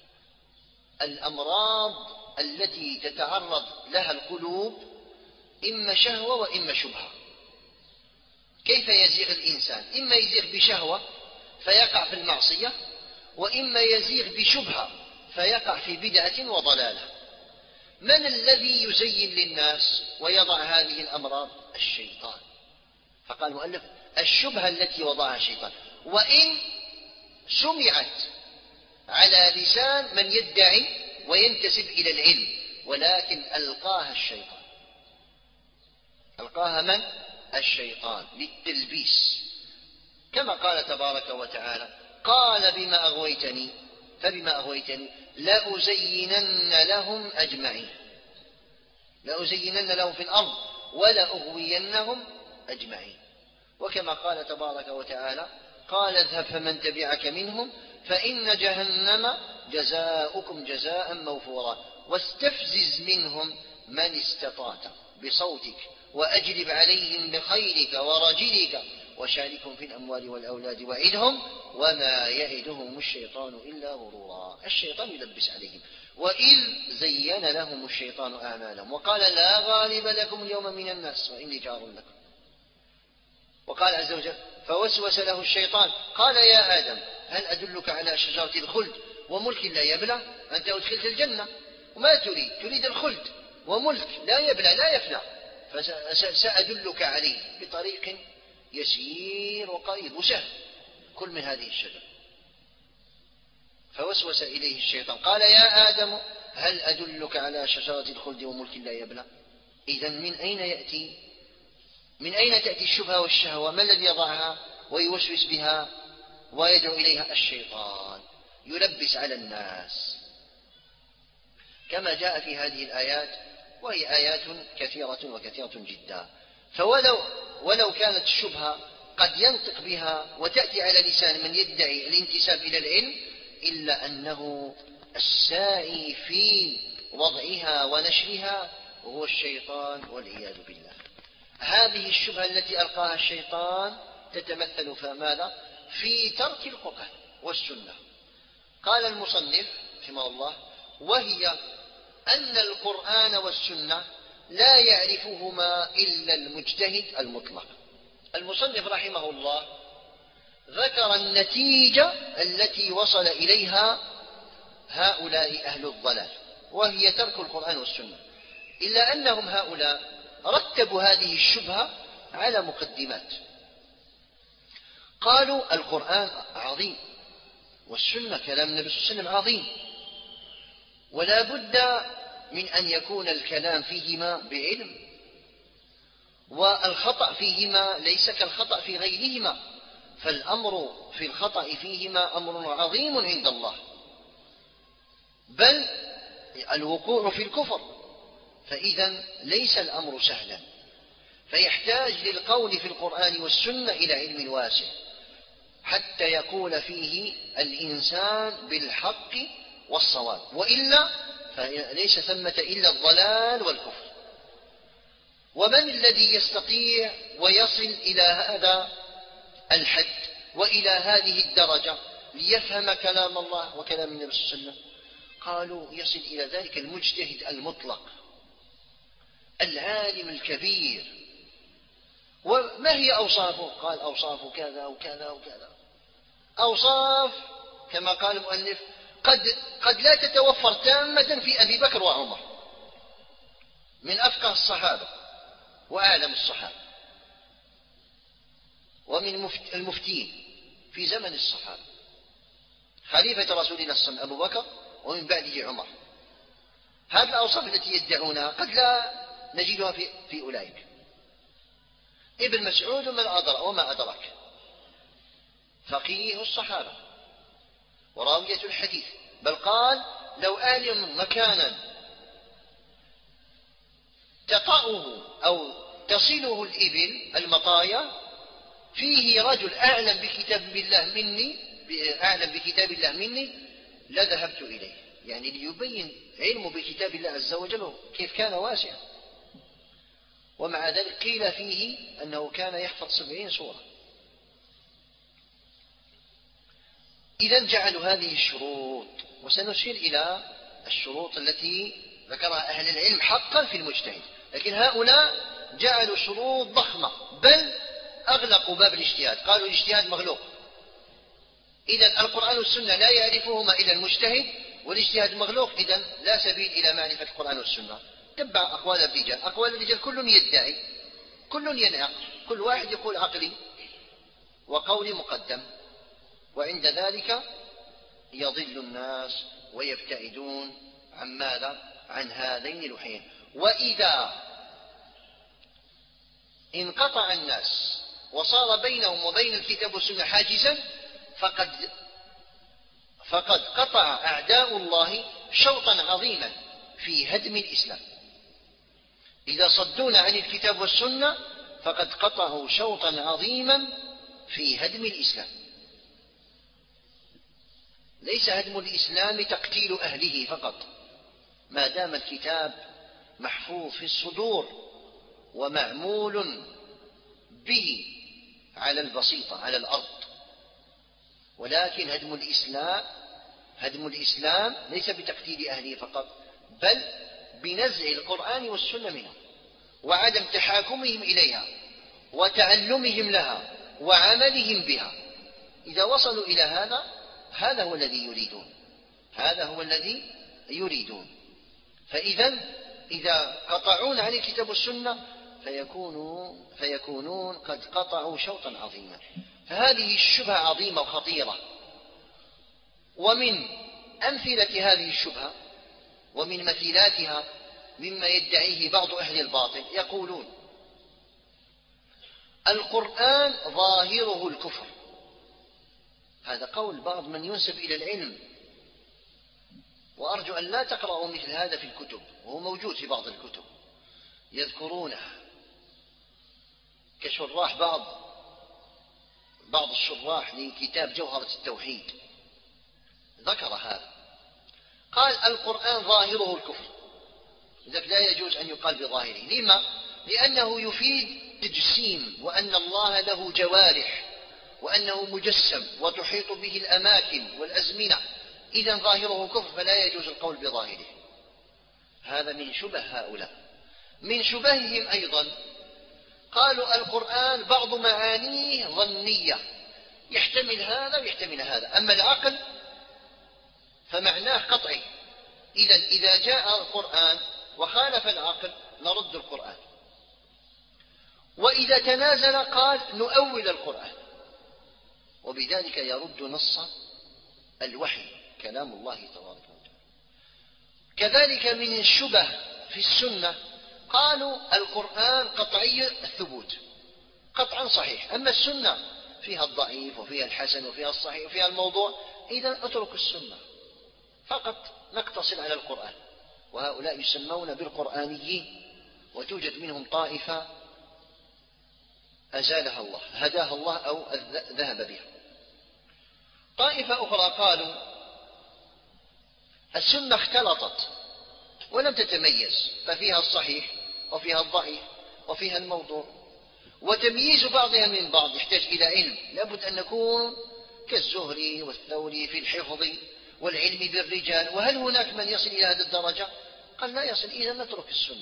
B: الأمراض التي تتعرض لها القلوب إما شهوة وإما شبهة. كيف يزيغ الإنسان؟ إما يزيغ بشهوة فيقع في المعصية، وإما يزيغ بشبهة فيقع في بدعة وضلالة. من الذي يزين للناس ويضع هذه الأمراض؟ الشيطان. فقال المؤلف: الشبهة التي وضعها الشيطان، وإن سمعت على لسان من يدعي وينتسب إلى العلم، ولكن ألقاها الشيطان. ألقاها من؟ الشيطان، للتلبيس، كما قال تبارك وتعالى: قال بما أغويتني فبما أغويتني لأزينن لهم أجمعين، لأزينن لهم في الأرض ولأغوينهم أجمعين. وكما قال تبارك وتعالى: قال اذهب فمن تبعك منهم فإن جهنم جزاؤكم جزاء موفورا واستفزز منهم من استطعت بصوتك وأجلب عليهم بخيلك ورجلك وشاركهم في الأموال والأولاد وعدهم وما يعدهم الشيطان إلا غرورا. الشيطان يلبس عليهم. وإذ زين لهم الشيطان أعمالهم وقال: لا غالب لكم اليوم من الناس وإني جار لكم. وقال عز وجل: فوسوس له الشيطان قال يا آدم هل أدلك على شجرة الخلد وملك لا يبلى؟ أنت أدخلت الجنة وما تريد الخلد وملك لا يبلى لا يفنى، فسأدلك عليه بطريق يسير وقريب وسهل، كل من هذه الشجرة. فوسوس إليه الشيطان قال يا آدم هل أدلك على شجرة الخلد وملك لا يبلى. إذن من أين تأتي الشبهة والشهوة؟ ما الذي يضعها ويوسوس بها ويدعو إليها؟ الشيطان يلبس على الناس كما جاء في هذه الآيات، وهي آيات كثيرة وكثيرة جدا. ولو كانت الشبهة قد ينطق بها وتأتي على لسان من يدعي الانتساب إلى العلم، إلا أنه الساعي في وضعها ونشرها هو الشيطان والعياذ بالله. هذه الشبهة التي ألقاها الشيطان تتمثل فماذا؟ في ترك القرآن والسنة. قال المصنف رحمه الله: وهي أن القرآن والسنة لا يعرفهما إلا المجتهد المطلق. المصنف رحمه الله ذكر النتيجة التي وصل إليها هؤلاء أهل الضلال، وهي ترك القرآن والسنة، إلا أنهم هؤلاء رتبوا هذه الشبهة على مقدمات. قالوا القرآن عظيم والسنة كلام النبي صلى الله عليه وسلم عظيم، ولا بد من أن يكون الكلام فيهما بعلم، والخطأ فيهما ليس كالخطأ في غيرهما، فالأمر في الخطأ فيهما أمر عظيم عند الله، بل الوقوع في الكفر، فإذا ليس الأمر سهلا، فيحتاج للقول في القرآن والسنة إلى علم واسع حتى يقول فيه الإنسان بالحق والصواب، وإلا فليس ثمة إلا الضلال والكفر. ومن الذي يستطيع ويصل إلى هذا الحد وإلى هذه الدرجة ليفهم كلام الله وكلام النبي صلى الله عليه وسلم؟ قالوا يصل إلى ذلك المجتهد المطلق العالم الكبير. وما هي أوصافه؟ قال أوصافه كذا وكذا وكذا، أوصاف كما قال المؤلف قد لا تتوفر تامة في أبي بكر وعمر، من أفقه الصحابة وأعلم الصحابة ومن المفتين في زمن الصحابة، خليفة رسول الله صلى الله عليه وسلم أبو بكر ومن بعده عمر. هذه الأوصاف التي يدعونها قد لا نجدها في أولئك. ابن مسعود وما أدرك، فقيه الصحابة وراوية الحديث، بل قال لو آلم مكانا تطأه أو تصله الإبل المطايا فيه رجل أعلم بكتاب الله مني لذهبت إليه، يعني ليبين علمه بكتاب الله عز وجل كيف كان واسعا. ومع ذلك قيل فيه أنه كان يحفظ 70 سورة. إذن جعلوا هذه الشروط، وسنشير إلى الشروط التي ذكرها أهل العلم حقا في المجتهد، لكن هؤلاء جعلوا شروط ضخمة، بل أغلقوا باب الاجتهاد، قالوا الاجتهاد مغلوق. إذن القرآن والسنة لا يعرفهما إلا المجتهد، والاجتهاد مغلوق، إذن لا سبيل إلى معرفة القرآن والسنة. تبع أقوال الرجال كل يدعي، كل ينعق، كل واحد يقول عقلي وقولي مقدم، وعند ذلك يضل الناس ويبتعدون عن ماذا؟ عن هذين الوحيين. وإذا انقطع الناس وصار بينهم وبين الكتاب والسنة حاجزا فقد قطع أعداء الله شوطا عظيما في هدم الإسلام. إذا صدونا عن الكتاب والسنة فقد قطعوا شوطا عظيما في هدم الإسلام. ليس هدم الإسلام تقتيل أهله فقط، ما دام الكتاب محفوظ في الصدور ومعمول به على البسيطة على الأرض. ولكن هدم الإسلام ليس بتقتيل أهله فقط، بل بنزع القرآن والسنة منهم وعدم تحاكمهم إليها وتعلمهم لها وعملهم بها. إذا وصلوا إلى هذا هو الذي يريدون. فإذا قطعون عن الكتاب والسنة فيكونون قد قطعوا شوطا عظيما. فهذه الشبهة عظيمة وخطيرة. ومن أمثلة هذه الشبهة ومن مثيلاتها مما يدعيه بعض أهل الباطل، يقولون القرآن ظاهره الكفر. هذا قول بعض من ينسب إلى العلم، وأرجو أن لا تقرأوا مثل هذا في الكتب، وهو موجود في بعض الكتب يذكرونه كشراح بعض الشراح لكتاب جوهرة التوحيد ذكر هذا، قال القرآن ظاهره الكفر، لذلك لا يجوز أن يقال بظاهره. لما؟ لأنه يفيد تجسيم، وأن الله له جوارح، وأنه مجسم وتحيط به الأماكن والأزمنة، إذا ظاهره كفر فلا يجوز القول بظاهره. هذا من شبه هؤلاء. من شبههم أيضا قالوا القرآن بعض معانيه ظنية، يحتمل هذا ويحتمل هذا، أما العقل فمعناه قطعي، إذا جاء القرآن وخالف العقل نرد القرآن، وإذا تنازل قال نؤول القرآن، وبذلك يرد نص الوحي كلام الله تبارك وتعالى. كذلك من الشبه في السنة قالوا القرآن قطعي الثبوت قطعا صحيح، أما السنة فيها الضعيف وفيها الحسن وفيها الصحيح وفيها الموضوع، إذا اترك السنة فقط نقتصر على القرآن. وهؤلاء يسمون بالقرآنيين، وتوجد منهم طائفة أزالها الله، هداها الله أو ذهب بها. طائفة أخرى قالوا السنة اختلطت ولم تتميز، ففيها الصحيح وفيها الضعيف وفيها الموضوع، وتمييز بعضها من بعض يحتاج إلى علم، لابد أن نكون كالزهري والثوري في الحفظ والعلم بالرجال، وهل هناك من يصل إلى هذه الدرجة؟ قال لا يصل، إذا نترك السنة.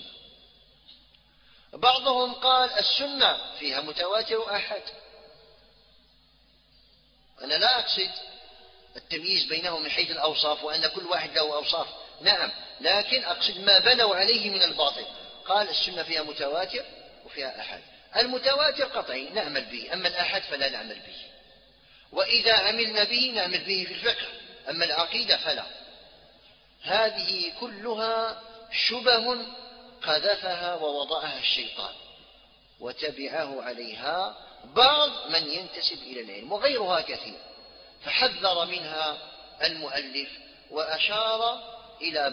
B: بعضهم قال السنة فيها متواتر وآحاد، أنا لا أقصد التمييز بينهم من حيث الأوصاف وأن كل واحد له أوصاف، نعم، لكن أقصد ما بنوا عليه من الباطل. قال السنة فيها متواتر وفيها آحاد، المتواتر قطعي نعمل به، أما الآحاد فلا نعمل به، وإذا عملنا به نعمل به في الفقه، أما العقيدة فلا. هذه كلها شبه قذفها ووضعها الشيطان وتبعه عليها بعض من ينتسب إلى العلم، وغيرها كثير، فحذر منها المؤلف وأشار إلى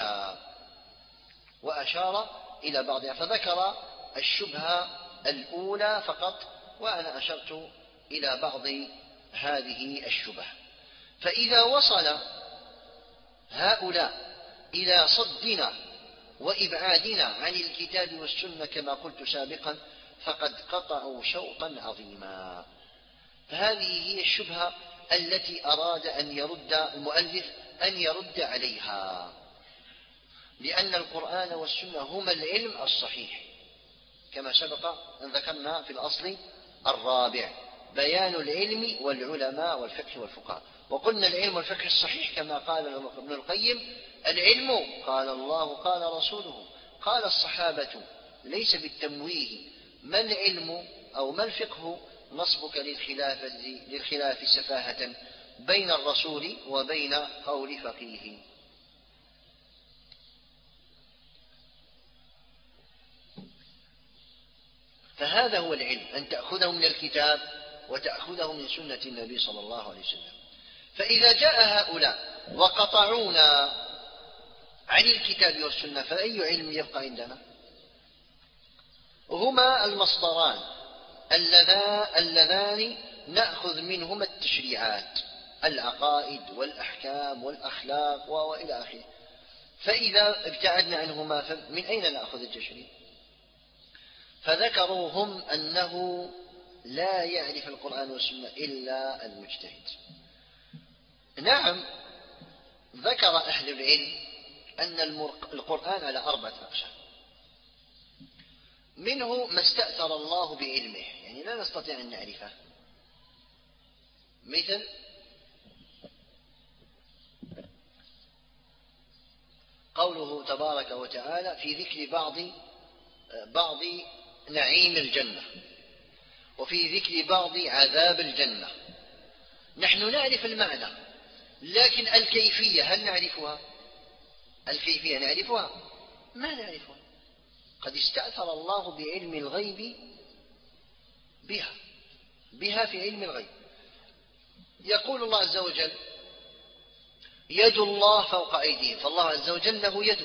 B: بعضها فذكر الشبهة الأولى فقط، وأنا أشرت إلى بعض هذه الشبه. فإذا وصل هؤلاء إلى صدنا وإبعادنا عن الكتاب والسنة كما قلت سابقا فقد قطعوا شوطا عظيما. فهذه هي الشبهة التي أراد أن يرد المؤلف أن يرد عليها، لأن القرآن والسنة هما العلم الصحيح كما سبق أن ذكرنا في الأصل الرابع، بيان العلم والعلماء والفقه والفقهاء. وقلنا العلم والفقه الصحيح كما قال ابن القيم العلم قال الله قال رسوله قال الصحابة، ليس بالتمويه ما العلم أو ما الفقه نصبك للخلاف سفاهة بين الرسول وبين قول فقيه. فهذا هو العلم، أن تأخذه من الكتاب وتأخذه من سنة النبي صلى الله عليه وسلم. فإذا جاء هؤلاء وقطعونا عن الكتاب والسنة فأي علم يبقى عندنا؟ هما المصدران اللذان نأخذ منهما التشريعات، العقائد والأحكام والأخلاق وإلى آخره. فإذا ابتعدنا عنهما فمن أين نأخذ التشريع؟ فذكروا هم أنه لا يعرف القرآن والسنة إلا المجتهد. نعم، ذكر أهل العلم أن القرآن على 4 أقسام، منه ما استأثر الله بعلمه، يعني لا نستطيع أن نعرفه، مثل قوله تبارك وتعالى في ذكر بعض نعيم الجنة، وفي ذكر بعض عذاب الجنة. نحن نعرف المعنى، لكن الكيفية هل نعرفها؟ الكيفية نعرفها؟ ما نعرفها. قد استأثر الله بعلم الغيب بها في علم الغيب. يقول الله عز وجل يد الله فوق أيديهم، فالله عز وجل له يد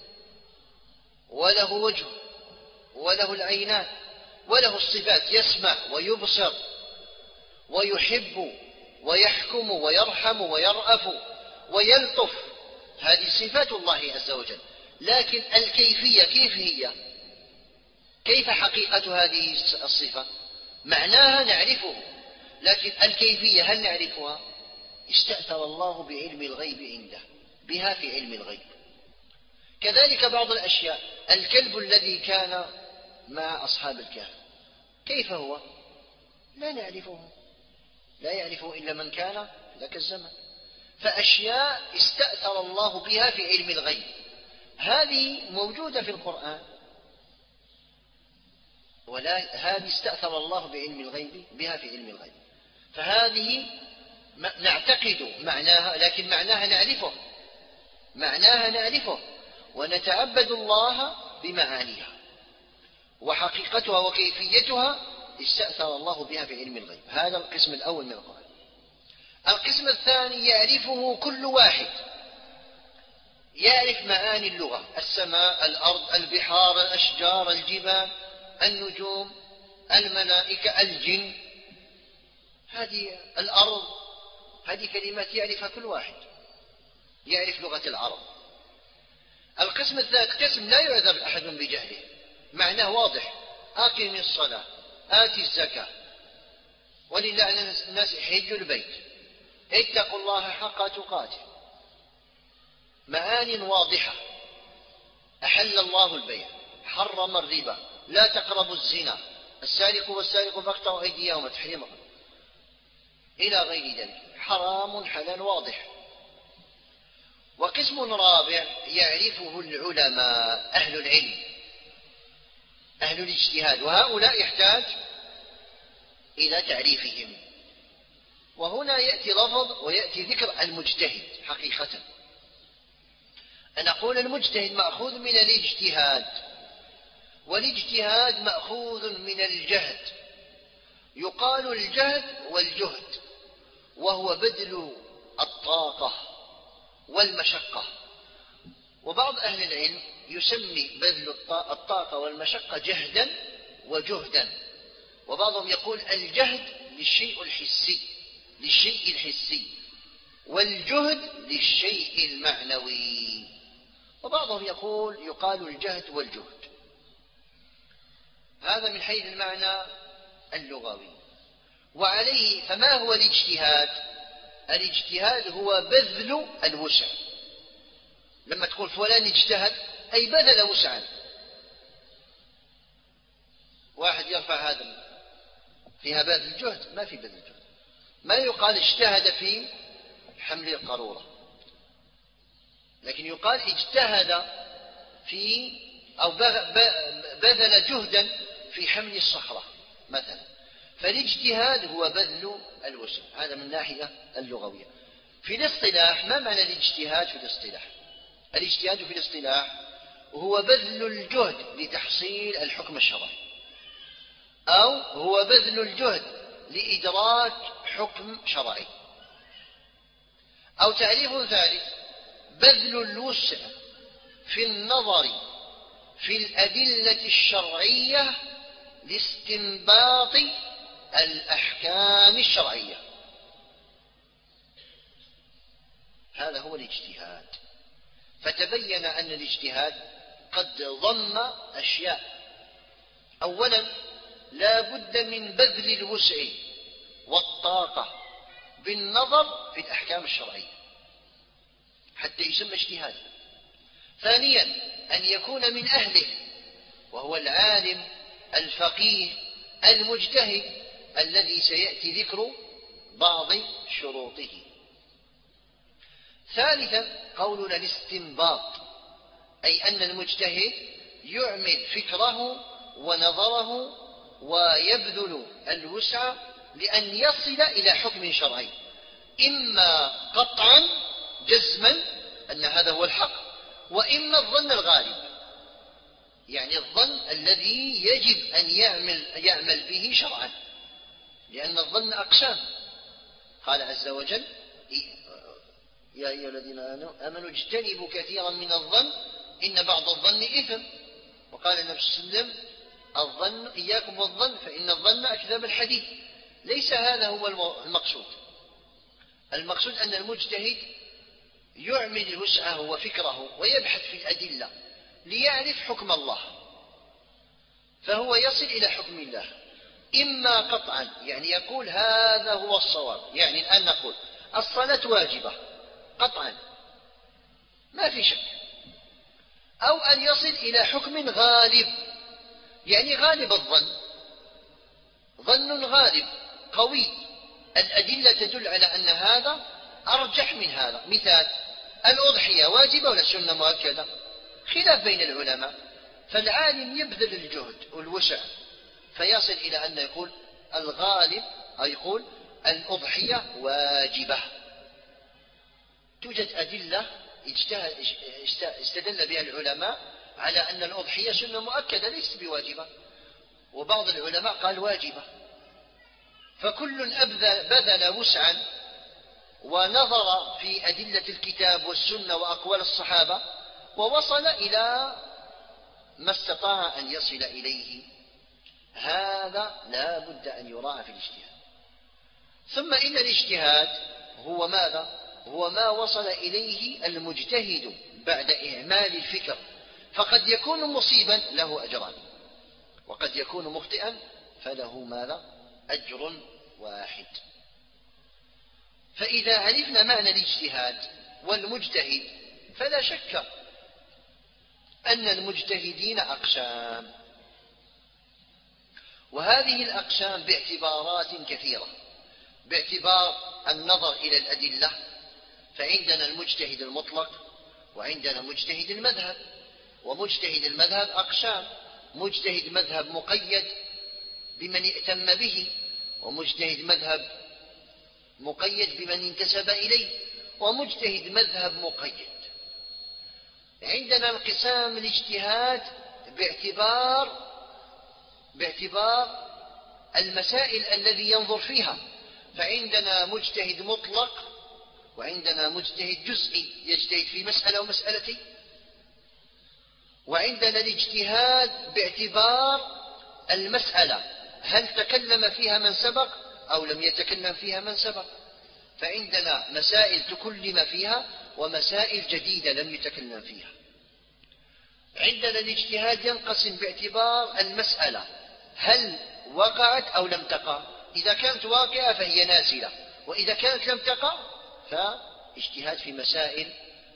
B: وله وجه وله العينان وله الصفات، يسمع ويبصر ويحب ويحكم ويرحم ويرأف ويلطف، هذه صفات الله عز وجل. لكن الكيفية كيف هي؟ كيف حقيقة هذه الصفة؟ معناها نعرفه، لكن الكيفية هل نعرفها؟ استأثر الله بعلم الغيب عنده بها في علم الغيب. كذلك بعض الأشياء، الكلب الذي كان مع أصحاب الكهف كيف هو؟ لا نعرفه، لا يعرفه إلا من كان لك الزمن. فأشياء استأثر الله بها في علم الغيب، هذه موجودة في القرآن، ولا هذه استأثر الله بعلم الغيب بها في علم الغيب. فهذه نعتقد معناها، لكن معناها نعرفه ونتعبد الله بمعانيها، وحقيقتها وكيفيتها استأثر الله بها في علم الغيب. هذا القسم الأول من القرآن. القسم الثاني يعرفه كل واحد، يعرف معاني اللغة، السماء، الأرض، البحار، الأشجار، الجبال، النجوم، الملائكة، الجن، هذه الأرض، هذه كلمات يعرفها كل واحد، يعرف لغة العرب. القسم الثالث قسم لا يعذر أحد بجهله، معناه واضح، أقم الصلاة، آتي الزكاة، ولله على الناس حج البيت، اتقوا الله حق تقاته، معان واضحة. أحل الله البيع، حرم الربا، لا تقربوا الزنا، السارق والسارق فاقطعوا أيديهما، تحريمها إلى غير ذلك، حرام حلال واضح. وقسم رابع يعرفه العلماء، أهل العلم، أهل الاجتهاد، وهؤلاء يحتاج إلى تعريفهم. وهنا يأتي لفظ ويأتي ذكر المجتهد حقيقة. أن أقول المجتهد مأخوذ من الاجتهاد، والاجتهاد مأخوذ من الجهد، يقال الجهد والجهد، وهو بذل الطاقة والمشقة. وبعض أهل العلم يسمي بذل الطاقة والمشقة جهدا وجهدا، وبعضهم يقول الجهد للشيء الحسي والجهد للشيء المعنوي، وبعضهم يقال الجهد والجهد. هذا من حيث المعنى اللغوي. وعليه فما هو الاجتهاد؟ الاجتهاد هو بذل الوسع. لما تقول فلان اجتهد أي بذل وسعا. واحد يرفع هذا فيها بذل الجهد، ما في بذل الجهد. ما يقال اجتهد في حمل القارورة، لكن يقال اجتهد في أو بذل جهدا في حمل الصخرة مثلا. فالاجتهاد هو بذل الوسع، هذا من الناحية اللغوية. في الاصطلاح ما معنى الاجتهاد في الاصطلاح؟ الاجتهاد في الاصطلاح هو بذل الجهد لتحصيل الحكم الشرعي، أو هو بذل الجهد لإدراك حكم شرعي، أو تعريف ثالث بذل الوسع في النظر في الأدلة الشرعية لاستنباط الأحكام الشرعية. هذا هو الاجتهاد. فتبين أن الاجتهاد قد ضم أشياء. أولا لا بد من بذل الوسع والطاقة بالنظر في الأحكام الشرعية حتى يسمى اجتهادا. ثانيا أن يكون من أهله، وهو العالم الفقيه المجتهد الذي سيأتي ذكر بعض شروطه. ثالثا قولنا الاستنباط، أي أن المجتهد يعمل فكره ونظره ويبذل الوسع لأن يصل إلى حكم شرعي. إما قطعا جزما أن هذا هو الحق، وإما الظن الغالب، يعني الظن الذي يجب أن يعمل به شرعا، لأن الظن أقسام. قال عز وجل: يا أيها الذين آمنوا اجتنبوا كثيرا من الظن إن بعض الظن إثم. وقال النبي صلى الله عليه وسلم: الظن إياكم والظن فإن الظن أكذب الحديث. ليس هذا هو المقصود. المقصود أن المجتهد يعمل وسعه وفكره ويبحث في الأدلة ليعرف حكم الله، فهو يصل إلى حكم الله إما قطعا، يعني يقول هذا هو الصواب، يعني الآن نقول الصلاة واجبة قطعا ما في شك، أو أن يصل إلى حكم غالب، يعني غالب الظن، ظن غالب قوي، الأدلة تدل على أن هذا أرجح من هذا. مثال: الأضحية واجبة ولا سنة مؤكدة؟ خلاف بين العلماء، فالعالم يبذل الجهد والوسع فيصل إلى أن يقول الغالب، أو يقول الأضحية واجبة. توجد أدلة استدل بها العلماء على أن الأضحية سنة مؤكدة ليست بواجبة، وبعض العلماء قال واجبة، فكل بذل وسعا ونظر في أدلة الكتاب والسنة وأقوال الصحابة ووصل إلى ما استطاع أن يصل إليه. هذا لا بد أن يراعى في الاجتهاد. ثم إن الاجتهاد هو ماذا؟ هو ما وصل إليه المجتهد بعد إعمال الفكر، فقد يكون مصيبا له أجران، وقد يكون مخطئا فله ماذا؟ أجر واحد. فإذا عرفنا معنى الاجتهاد والمجتهد فلا شك أن المجتهدين أقسام، وهذه الأقسام باعتبارات كثيرة. باعتبار النظر إلى الأدلة، فعندنا المجتهد المطلق، وعندنا مجتهد المذهب. ومجتهد المذهب أقسام: مجتهد مذهب مقيد بمن ائتم به، ومجتهد مذهب مقيد بمن انتسب إليه، ومجتهد مذهب مقيد. عندنا انقسام الاجتهاد باعتبار المسائل الذي ينظر فيها، فعندنا مجتهد مطلق، وعندنا مجتهد جزئي يجتهد في مسألة ومسألتين. وعندنا الاجتهاد باعتبار المسألة، هل تكلم فيها من سبق أو لم يتكلم فيها من سبق، فعندنا مسائل تكلم فيها ومسائل جديدة لم يتكلم فيها. عندنا الاجتهاد ينقسم باعتبار المسألة، هل وقعت أو لم تقع، إذا كانت واقعة فهي نازلة، وإذا كانت لم تقع فاجتهاد في مسائل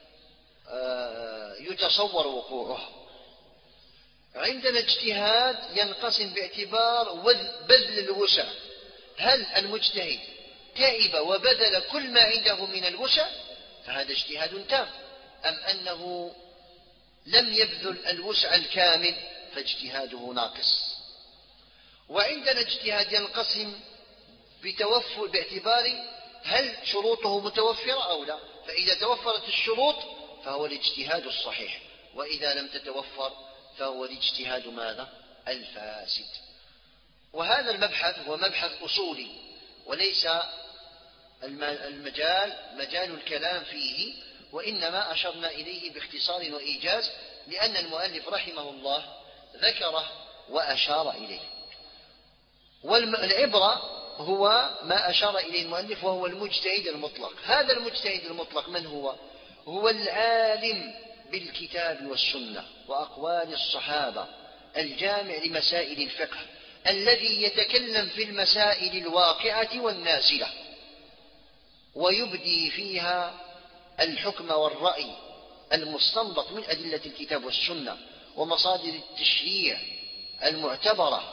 B: يتصور وقوعها. عندنا اجتهاد ينقسم باعتبار بذل الوسع، هل المجتهد تعب وبذل كل ما عنده من الوسع فهذا اجتهاد تام، أم أنه لم يبذل الوسع الكامل فاجتهاده ناقص. وعندنا اجتهاد ينقسم باعتبار هل شروطه متوفرة أو لا، فإذا توفرت الشروط فهو الاجتهاد الصحيح، وإذا لم تتوفر فهو الاجتهاد ماذا؟ الفاسد. وهذا المبحث هو مبحث أصولي، وليس مجال الكلام فيه، وإنما أشرنا إليه باختصار وإيجاز لأن المؤلف رحمه الله ذكره وأشار إليه. والعبرة هو ما أشار إليه المؤلف، وهو المجتهد المطلق. هذا المجتهد المطلق من هو؟ هو العالم بالكتاب والسنة وأقوال الصحابة، الجامع لمسائل الفقه، الذي يتكلم في المسائل الواقعة والنازلة ويبدي فيها الحكم والرأي المستنبط من أدلة الكتاب والسنة ومصادر التشريع المعتبرة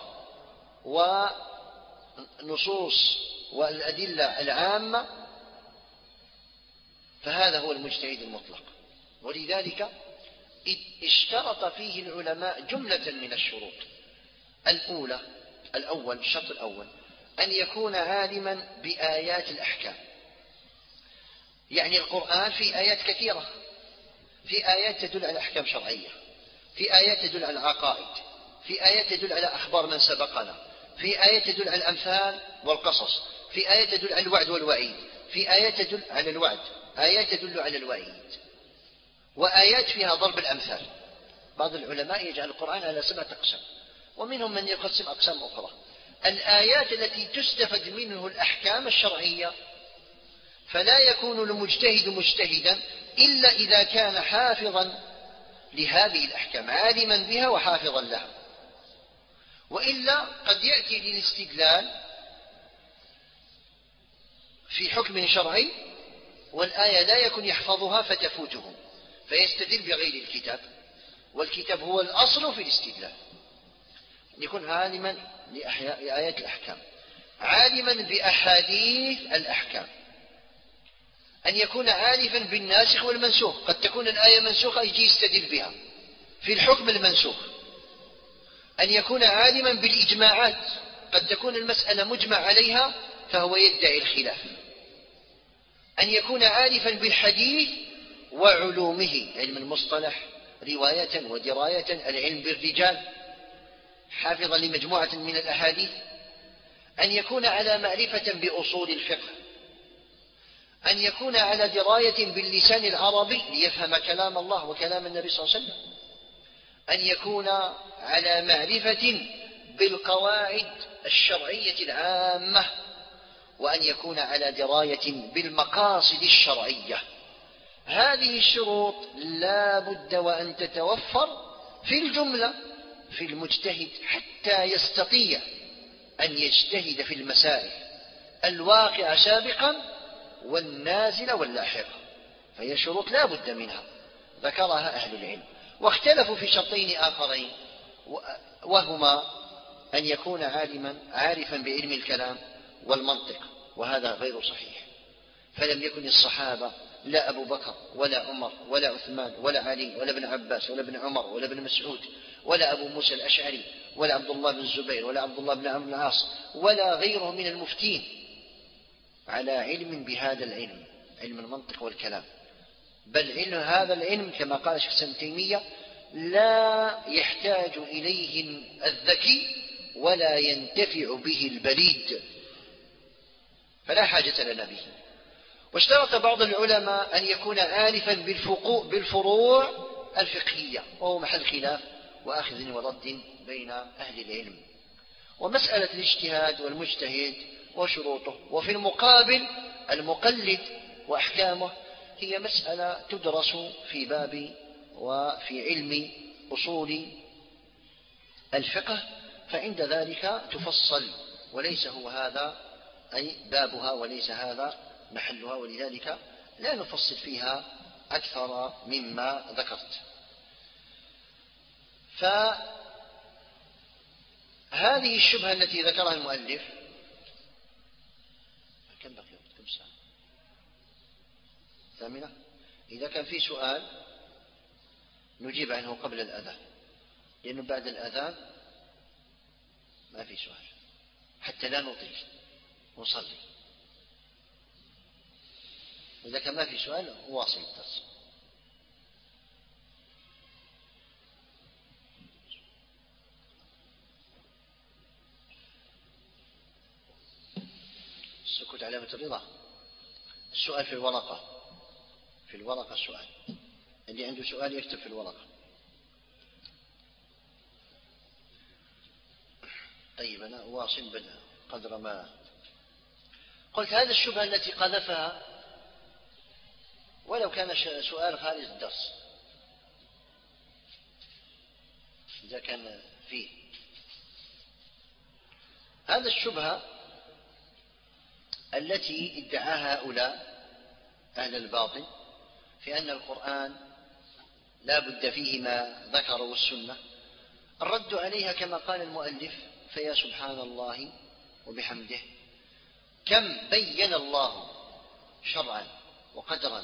B: ونصوص والأدلة العامة، فهذا هو المجتهد المطلق. ولذلك اشترط فيه العلماء جملة من الشروط. الشرط الأول أن يكون عالما بآيات الأحكام، يعني القرآن في آيات كثيرة، في آيات تدل على أحكام شرعية، في آيات تدل على العقائد، في آيات تدل على أخبار من سبقنا، في آيات تدل على الأمثال والقصص، في آيات تدل على الوعد والوعيد، في آيات تدل على الوعد، آيات تدل على الوعيد، وآيات فيها ضرب الأمثال. بعض العلماء يجعل القرآن على 7 أقسام، ومنهم من يقسم أقسام أخرى. الآيات التي تستفد منه الأحكام الشرعية، فلا يكون المجتهد مجتهدا إلا إذا كان حافظا لهذه الأحكام، عالما بها وحافظا لها، وإلا قد يأتي للاستدلال في حكم شرعي والآية لا يكن يحفظها فتفوته، فيستدل بغير الكتاب، والكتاب هو الأصل في الاستدلال. يكون عالما لآيات الأحكام، عالما بأحاديث الأحكام، أن يكون عارفا بالناسخ والمنسوخ، قد تكون الآية منسوخة يجي يستدل بها في الحكم المنسوخ. أن يكون عالما بالإجماعات، قد تكون المسألة مجمع عليها فهو يدعي الخلاف. أن يكون عارفا بالحديث وعلومه، علم المصطلح رواية ودراية، العلم بالرجال، حافظا لمجموعة من الأحاديث. أن يكون على معرفة بأصول الفقه، أن يكون على دراية باللسان العربي ليفهم كلام الله وكلام النبي صلى الله عليه وسلم. أن يكون على معرفة بالقواعد الشرعية العامة، وأن يكون على دراية بالمقاصد الشرعية. هذه الشروط لا بد وأن تتوفر في الجملة في المجتهد حتى يستطيع أن يجتهد في المسائل الواقعة سابقا والنازل واللاحقة، فهي شروط لا بد منها ذكرها أهل العلم. واختلفوا في شرطين آخرين، وهما أن يكون عارفا بعلم الكلام والمنطق، وهذا غير صحيح. فلم يكن الصحابة لا أبو بكر ولا عمر ولا عثمان ولا علي ولا ابن عباس ولا ابن عمر ولا ابن مسعود ولا أبو موسى الأشعري ولا عبد الله بن الزبير ولا عبد الله بن عمرو بن العاص ولا غيره من المفتين على علم بهذا العلم، علم المنطق والكلام. بل علم هذا العلم كما قال شيخ ابن تيمية لا يحتاج إليه الذكي ولا ينتفع به البليد، فلا حاجة لنا به. واشترط بعض العلماء أن يكون عارفا بالفروع الفقهية، وهو محل خلاف وأخذ ورد بين أهل العلم. ومسألة الاجتهاد والمجتهد وشروطه، وفي المقابل المقلد وأحكامه، هي مسألة تدرس في باب وفي علم أصول الفقه، فعند ذلك تفصل، وليس هو هذا أي بابها وليس هذا محلها، ولذلك لا نفصل فيها أكثر مما ذكرت. فهذه الشبهة التي ذكرها المؤلف، كم بقي؟ كم ساعة؟ 8. إذا كان في سؤال نجيب عنه قبل الأذان، لأنه بعد الأذان ما في سؤال حتى لا نطيل ونصلي. إذا كان ما في سؤال واصل الدرس. السكوت علامة الرضا. السؤال في الورقة، في الورقة السؤال، اللي عنده سؤال يكتب في الورقة. طيب أنا واصل بدأ قدر ما قلت. هذه الشبهة التي قذفها، ولو كان سؤال خارج الدرس إذا كان فيه هذا الشبهة التي ادعاها هؤلاء أهل الباطل في أن القرآن لا بد فيه ما ذكروا السنة، الرد عليها كما قال المؤلف: فيا سبحان الله وبحمده كم بين الله شرعا وقدرا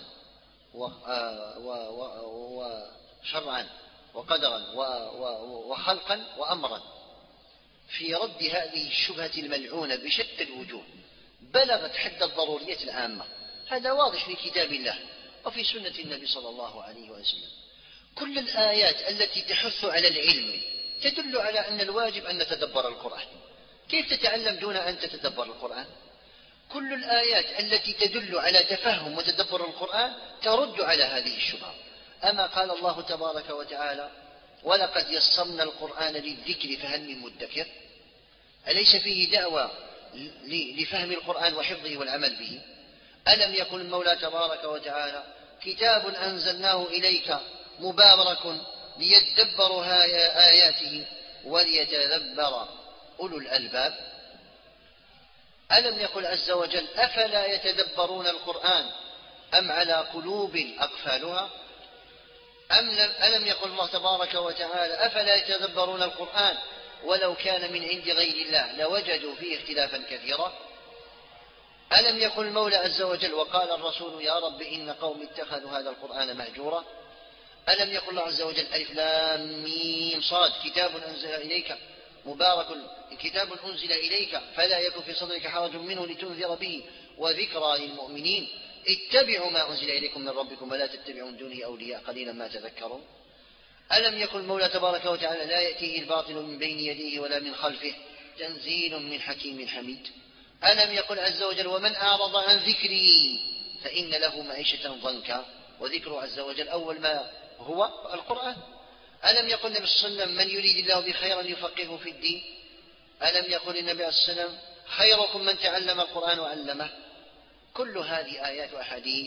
B: وشرعا وقدرا وخلقا وأمرا في رد هذه الشبهة الملعونة بشتى الوجوه، بلغت حد الضرورية العامة. هذا واضح في كتاب الله وفي سنة النبي صلى الله عليه وسلم. كل الآيات التي تحث على العلم تدل على أن الواجب أن نتدبر القرآن. كيف تتعلم دون أن تتدبر القرآن؟ كل الآيات التي تدل على تفهم وتدبر القرآن ترد على هذه الشبهة. أما قال الله تبارك وتعالى ولقد يسرنا القرآن للذكر فهل من مدكر؟ أليس فيه دعوة لفهم القرآن وحفظه والعمل به؟ ألم يقل المولى تبارك وتعالى كتاب أنزلناه إليك مبارك ليدبروا آياته وليتدبر أولو الألباب؟ ألم يقل عز وجل أفلا يتدبرون القرآن أم على قلوب أقفالها؟ ألم يقل الله تبارك وتعالى أفلا يتدبرون القرآن ولو كان من عند غير الله لوجدوا فيه اختلافا كثيرا؟ ألم يقل المولى عز وجل وقال الرسول يا رب إن قوم اتخذوا هذا القرآن مهجورا؟ ألم يقل الله عز وجل ألف لام ميم صاد كتاب أنزل إليك مبارك كتاب أنزل إليك فلا يكن في صدرك حرج منه لتنذر به وذكرى للمؤمنين اتبعوا ما أنزل إليكم من ربكم ولا تتبعوا من دونه أولياء قليلا ما تذكرون؟ ألم يقل المولى تبارك وتعالى لا يأتيه الباطل من بين يديه ولا من خلفه تنزيل من حكيم حميد؟ ألم يقل عز وجل ومن أعرض عن ذكري فإن له معيشة ضنكا؟ وذكره عز وجل أول ما هو القرآن. ألم يقل النبي صلى الله عليه وسلم من يريد الله بخيرا يفقهه في الدين؟ ألم يقل النبي صلى الله عليه وسلم خيركم من تعلم القرآن وعلمه؟ كل هذه آيات وأحاديث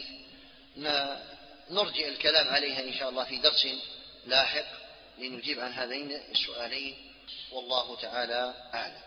B: نرجع الكلام عليها إن شاء الله في درس لاحق لنجيب عن هذين السؤالين والله تعالى أعلم.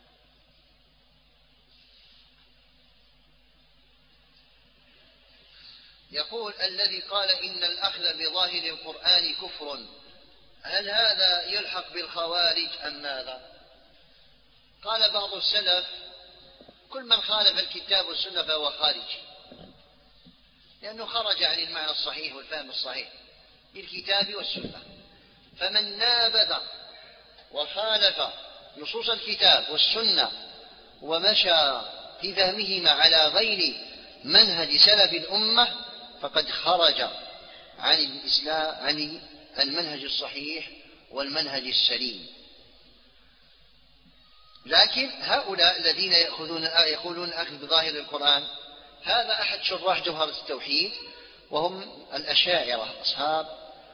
B: يقول الذي قال إن الأخذ بظاهر القرآن كفر هل هذا يلحق بالخوارج أم ماذا؟ قال بعض السلف كل من خالف الكتاب والسنة فهو خارج، لأنه خرج عن المعنى الصحيح والفهم الصحيح بالكتاب والسنة. فمن نابذ وخالف نصوص الكتاب والسنة ومشى في فهمهما على غير منهج سلف الأمة فقد خرج عن الإسلام عن المنهج الصحيح والمنهج السليم. لكن هؤلاء الذين يقولون أخذ بظاهر القرآن هذا أحد شراح جوهرة التوحيد وهم الأشاعرة أصحاب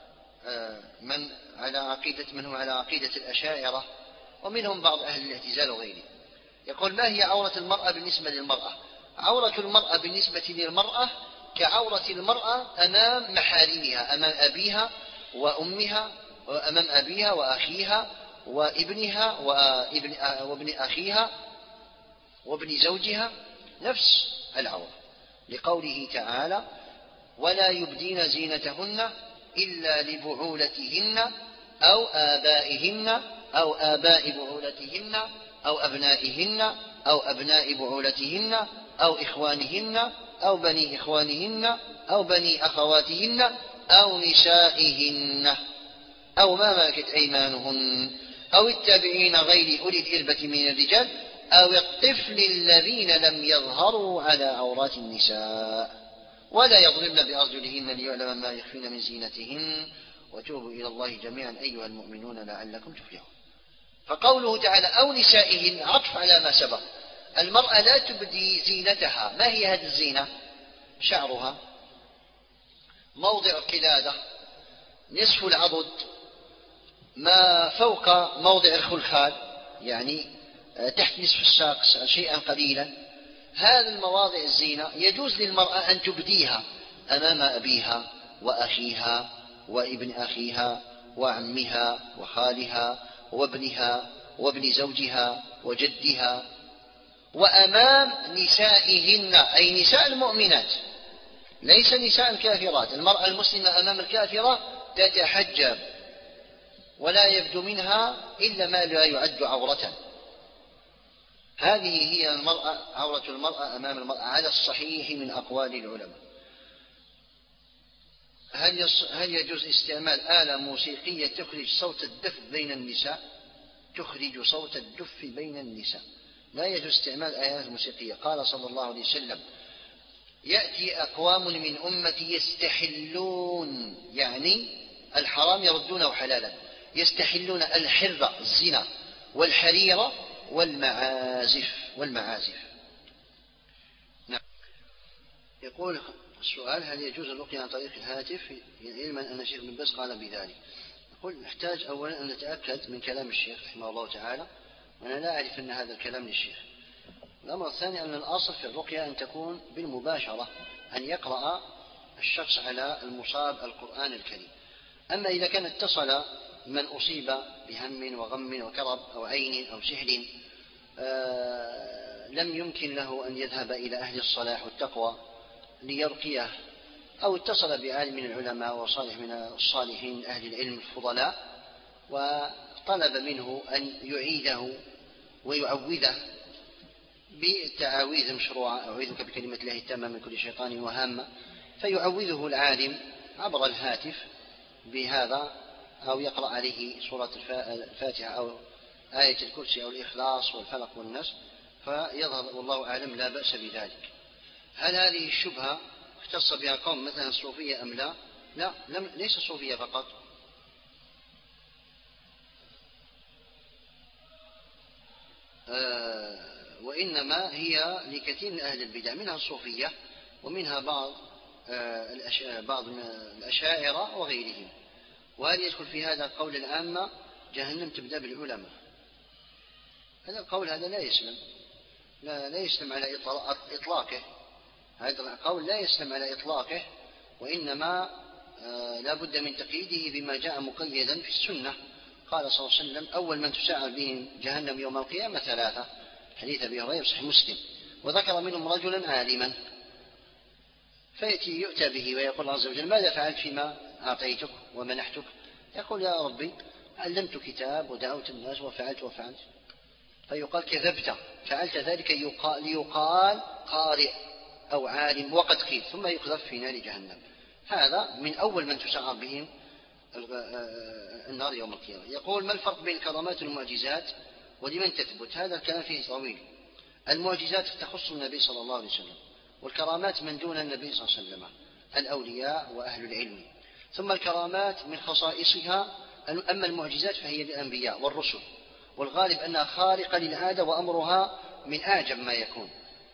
B: من هم على عقيدة الأشاعرة ومنهم بعض أهل الاعتزال وغيره. يقول ما هي عورة المرأة بالنسبة للمرأة؟ عورة المرأة بالنسبة للمرأة كعورة المرأة أمام محارمها، أمام أبيها وأمها وأمام أبيها وأخيها وابنها وابن أخيها وابن زوجها نفس العورة، لقوله تعالى ولا يبدين زينتهن إلا لبعولتهن أو آبائهن أو آباء بعولتهن أو أبنائهن أو أبناء بعولتهن أو إخوانهن أو بني إخوانهن أو بني أخواتهن أو نسائهن أو ما ملكت أيمانهن أو التابعين غير أولي الإربة من الرجال أو الطفل الذين لم يظهروا على عورات النساء ولا يضربن بأرجلهن ليعلم ما يخفين من زينتهن وتوبوا إلى الله جميعا أيها المؤمنون لعلكم تفلحون. فقوله تعالى أو نسائهن عطف على ما سبق. المرأة لا تبدي زينتها. ما هي هذه الزينة؟ شعرها، موضع القلادة، نصف العضد، ما فوق موضع الخلخال يعني تحت نصف الساق شيئا قليلا. هذه المواضع الزينة يجوز للمرأة أن تبديها أمام أبيها وأخيها وابن أخيها وعمها وخالها وابنها وابن زوجها وجدها وأمام نسائهن أي نساء المؤمنات ليس نساء الكافرات. المرأة المسلمة أمام الكافرة تتحجب ولا يبدو منها إلا ما لا يعد عورة. هذه هي المرأة، عورة المرأة أمام المرأة على الصحيح من أقوال العلماء. هل يجوز استعمال آلة موسيقية تخرج صوت الدف بين النساء؟ تخرج صوت الدف بين النساء. لا يجوز استعمال آلات موسيقية. قال صلى الله عليه وسلم يأتي أقوام من أمتي يستحلون، يعني الحرام يردونه حلالا، يستحلون الحر الزنا والحرير والمعازف. نعم. يقول السؤال: هل يجوز الرقية عن طريق الهاتف؟ علما أن الشيخ بن باز قال بذلك. يقول: نحتاج أولا أن نتأكد من كلام الشيخ رحمه الله تعالى، وأنا لا أعرف أن هذا الكلام للشيخ. الأمر الثاني أن الأصل في الرقية أن تكون بالمباشرة، أن يقرأ الشخص على المصاب القرآن الكريم. أما إذا كان اتصل من أصيب بهم وغم وكرب أو عين أو سحر لم يمكن له أن يذهب إلى أهل الصلاح والتقوى ليرقيه، أو اتصل بعالم من العلماء وصالح من الصالحين أهل العلم الفضلاء وطلب منه أن يعيده ويعوذه بالتعاويذ المشروعة: أعوذك بكلمة الله التامة من كل شيطان وهامة، فيعوذه العالم عبر الهاتف بهذا، أو يقرأ عليه سورة الفاتحة أو آية الكرسي أو الإخلاص والفلق والناس، فيظهر والله أعلم لا بأس بذلك. هل هذه الشبهة اختص بها قوم مثلا الصوفية أم لا؟ لا، ليس الصوفية فقط، وإنما هي لكثير من أهل البدع، منها الصوفية ومنها بعض الأشاعرة وغيرهم. وهل يدخل في هذا القول العامة جهنم تبدأ بالعلماء؟ هذا القول هذا لا يسلم على إطلاقه، هذا القول لا يسلم على إطلاقه، وإنما لا بد من تقييده بما جاء مقيدا في السنة. قال صلى الله عليه وسلم: أول من تسعر بهم جهنم يوم القيامة 3، حديث أبي هريرة صحيح مسلم، وذكر منهم رجلا عالما، فيأتي يؤتى به ويقول الله عز وجل: ماذا فعلت فيما أعطيتك ومنحتك؟ يقول: يا ربي علمت كتاب ودعوت الناس وفعلت. فيقال: كذبت، فعلت ذلك ليقال قارئ أو عالم وقد قيل، ثم يقذف في نار جهنم. هذا من أول من تسعر بهم النار يوم القيامة. يقول: ما الفرق بين الكرامات والمعجزات ولمن تثبت؟ هذا الكلام فيه طويل. المعجزات تخص النبي صلى الله عليه وسلم، والكرامات من دون النبي صلى الله عليه وسلم، الأولياء وأهل العلم. ثم الكرامات من خصائصها، أما المعجزات فهي للأنبياء والرسل، والغالب أنها خارقة للعادة وأمرها من أعجب ما يكون،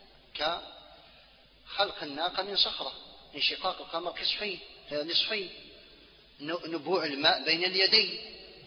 B: كخلق الناقة من صخرة، انشقاق القمر نصفين، نبوع الماء بين اليدين،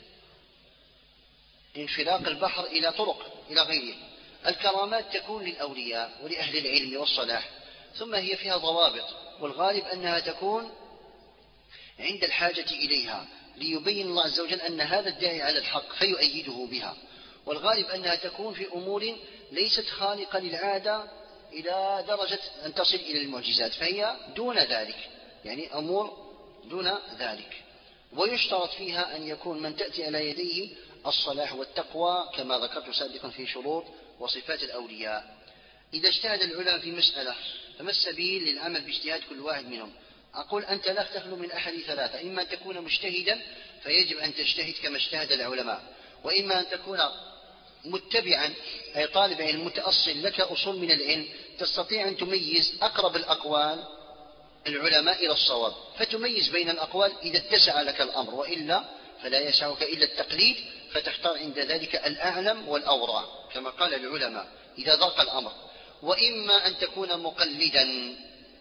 B: انفلاق البحر إلى طرق إلى غيره. الكرامات تكون للأولياء ولأهل العلم والصلاح، ثم هي فيها ضوابط، والغالب أنها تكون عند الحاجة إليها ليبين الله عز وجل أن هذا الداعي على الحق فيؤيده بها، والغالب أنها تكون في أمور ليست خارقة للعادة إلى درجة أن تصل إلى المعجزات، فهي دون ذلك، يعني أمور دون ذلك. ويشترط فيها أن يكون من تأتي على يديه الصلاح والتقوى كما ذكرت سابقا في شروط وصفات الأولياء. إذا اجتهد العلماء في مسألة فما السبيل للعمل باجتهاد كل واحد منهم؟ أقول: أنت لا تخلو من أحد 3، إما أن تكون مجتهدا فيجب أن تجتهد كما اجتهد العلماء، وإما أن تكون متبعا أي طالب علم متأصل لك أصول من العلم، تستطيع أن تميز أقرب الأقوال العلماء إلى الصواب، فتميز بين الأقوال إذا اتسع لك الأمر، وإلا فلا يسعك إلا التقليد، فتختار عند ذلك الأعلم والأورع كما قال العلماء إذا ضاق الأمر. وإما أن تكون مقلدا،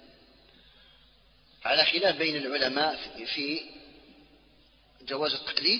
B: على خلاف بين العلماء في جواز التقليد،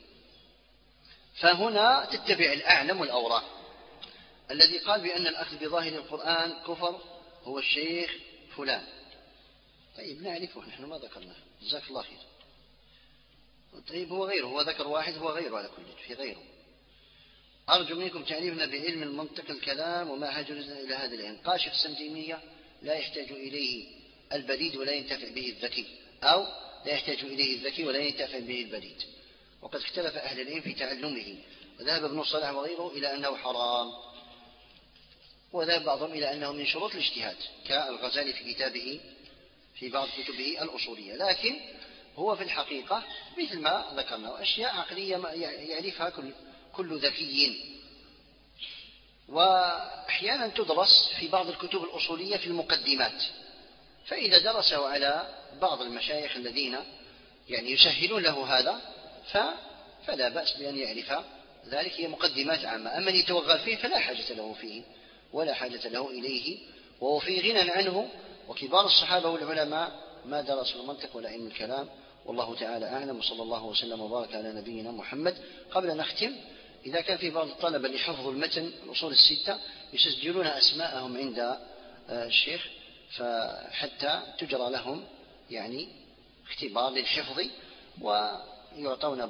B: فهنا تتبع الأعلم والأورع. الذي قال بأن الأخذ بظاهر القرآن كفر هو الشيخ فلان. طيب نعرفه، نحن ما ذكرناه، جزاك الله خير. طيب هو غيره، هو ذكر واحد، هو غيره على كل في غيره. أرجو منكم تعريفنا بعلم المنطق الكلام وما هاجرنا إلى هذا العلم. قال شيخ السمتيمية: لا يحتاج إليه البليد ولا ينتفع به الذكي، أو لا يحتاج إليه الذكي ولا ينتفع به البليد. وقد اختلف أهل العلم في تعلمه، وذهب ابن الصلاح وغيره إلى أنه حرام، وذهب بعضهم إلى أنه من شروط الاجتهاد كالغزالي في كتابه في بعض كتبه الأصولية، لكن هو في الحقيقة مثل ما ذكرنا أشياء عقلية يعرفها كل ذكي، وأحيانا تدرس في بعض الكتب الأصولية في المقدمات، فإذا درسه على بعض المشايخ الذين يعني يسهلون له هذا فلا بأس بأن يعرف ذلك. هي مقدمات عامة. أما من يتوغل فيه فلا حاجة له فيه ولا حاجة له إليه، وهو في غنى عنه. وكبار الصحابة والعلماء ما درسوا المنطق ولا علم الكلام. والله تعالى أعلم، وصلى الله وسلم وبارك على نبينا محمد. قبل أن نختم، إذا كان في بعض الطلبة لحفظ المتن الأصول الستة يسجلون أسماءهم عند الشيخ فحتى تجرى لهم يعني اختبار للحفظ، ويعطون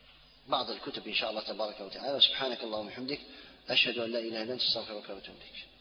B: بعض الكتب إن شاء الله تبارك وتعالى. وسبحانك اللهم وبحمدك، أشهد أن لا إله إلا أنت، أستغفرك وأتوب إليك.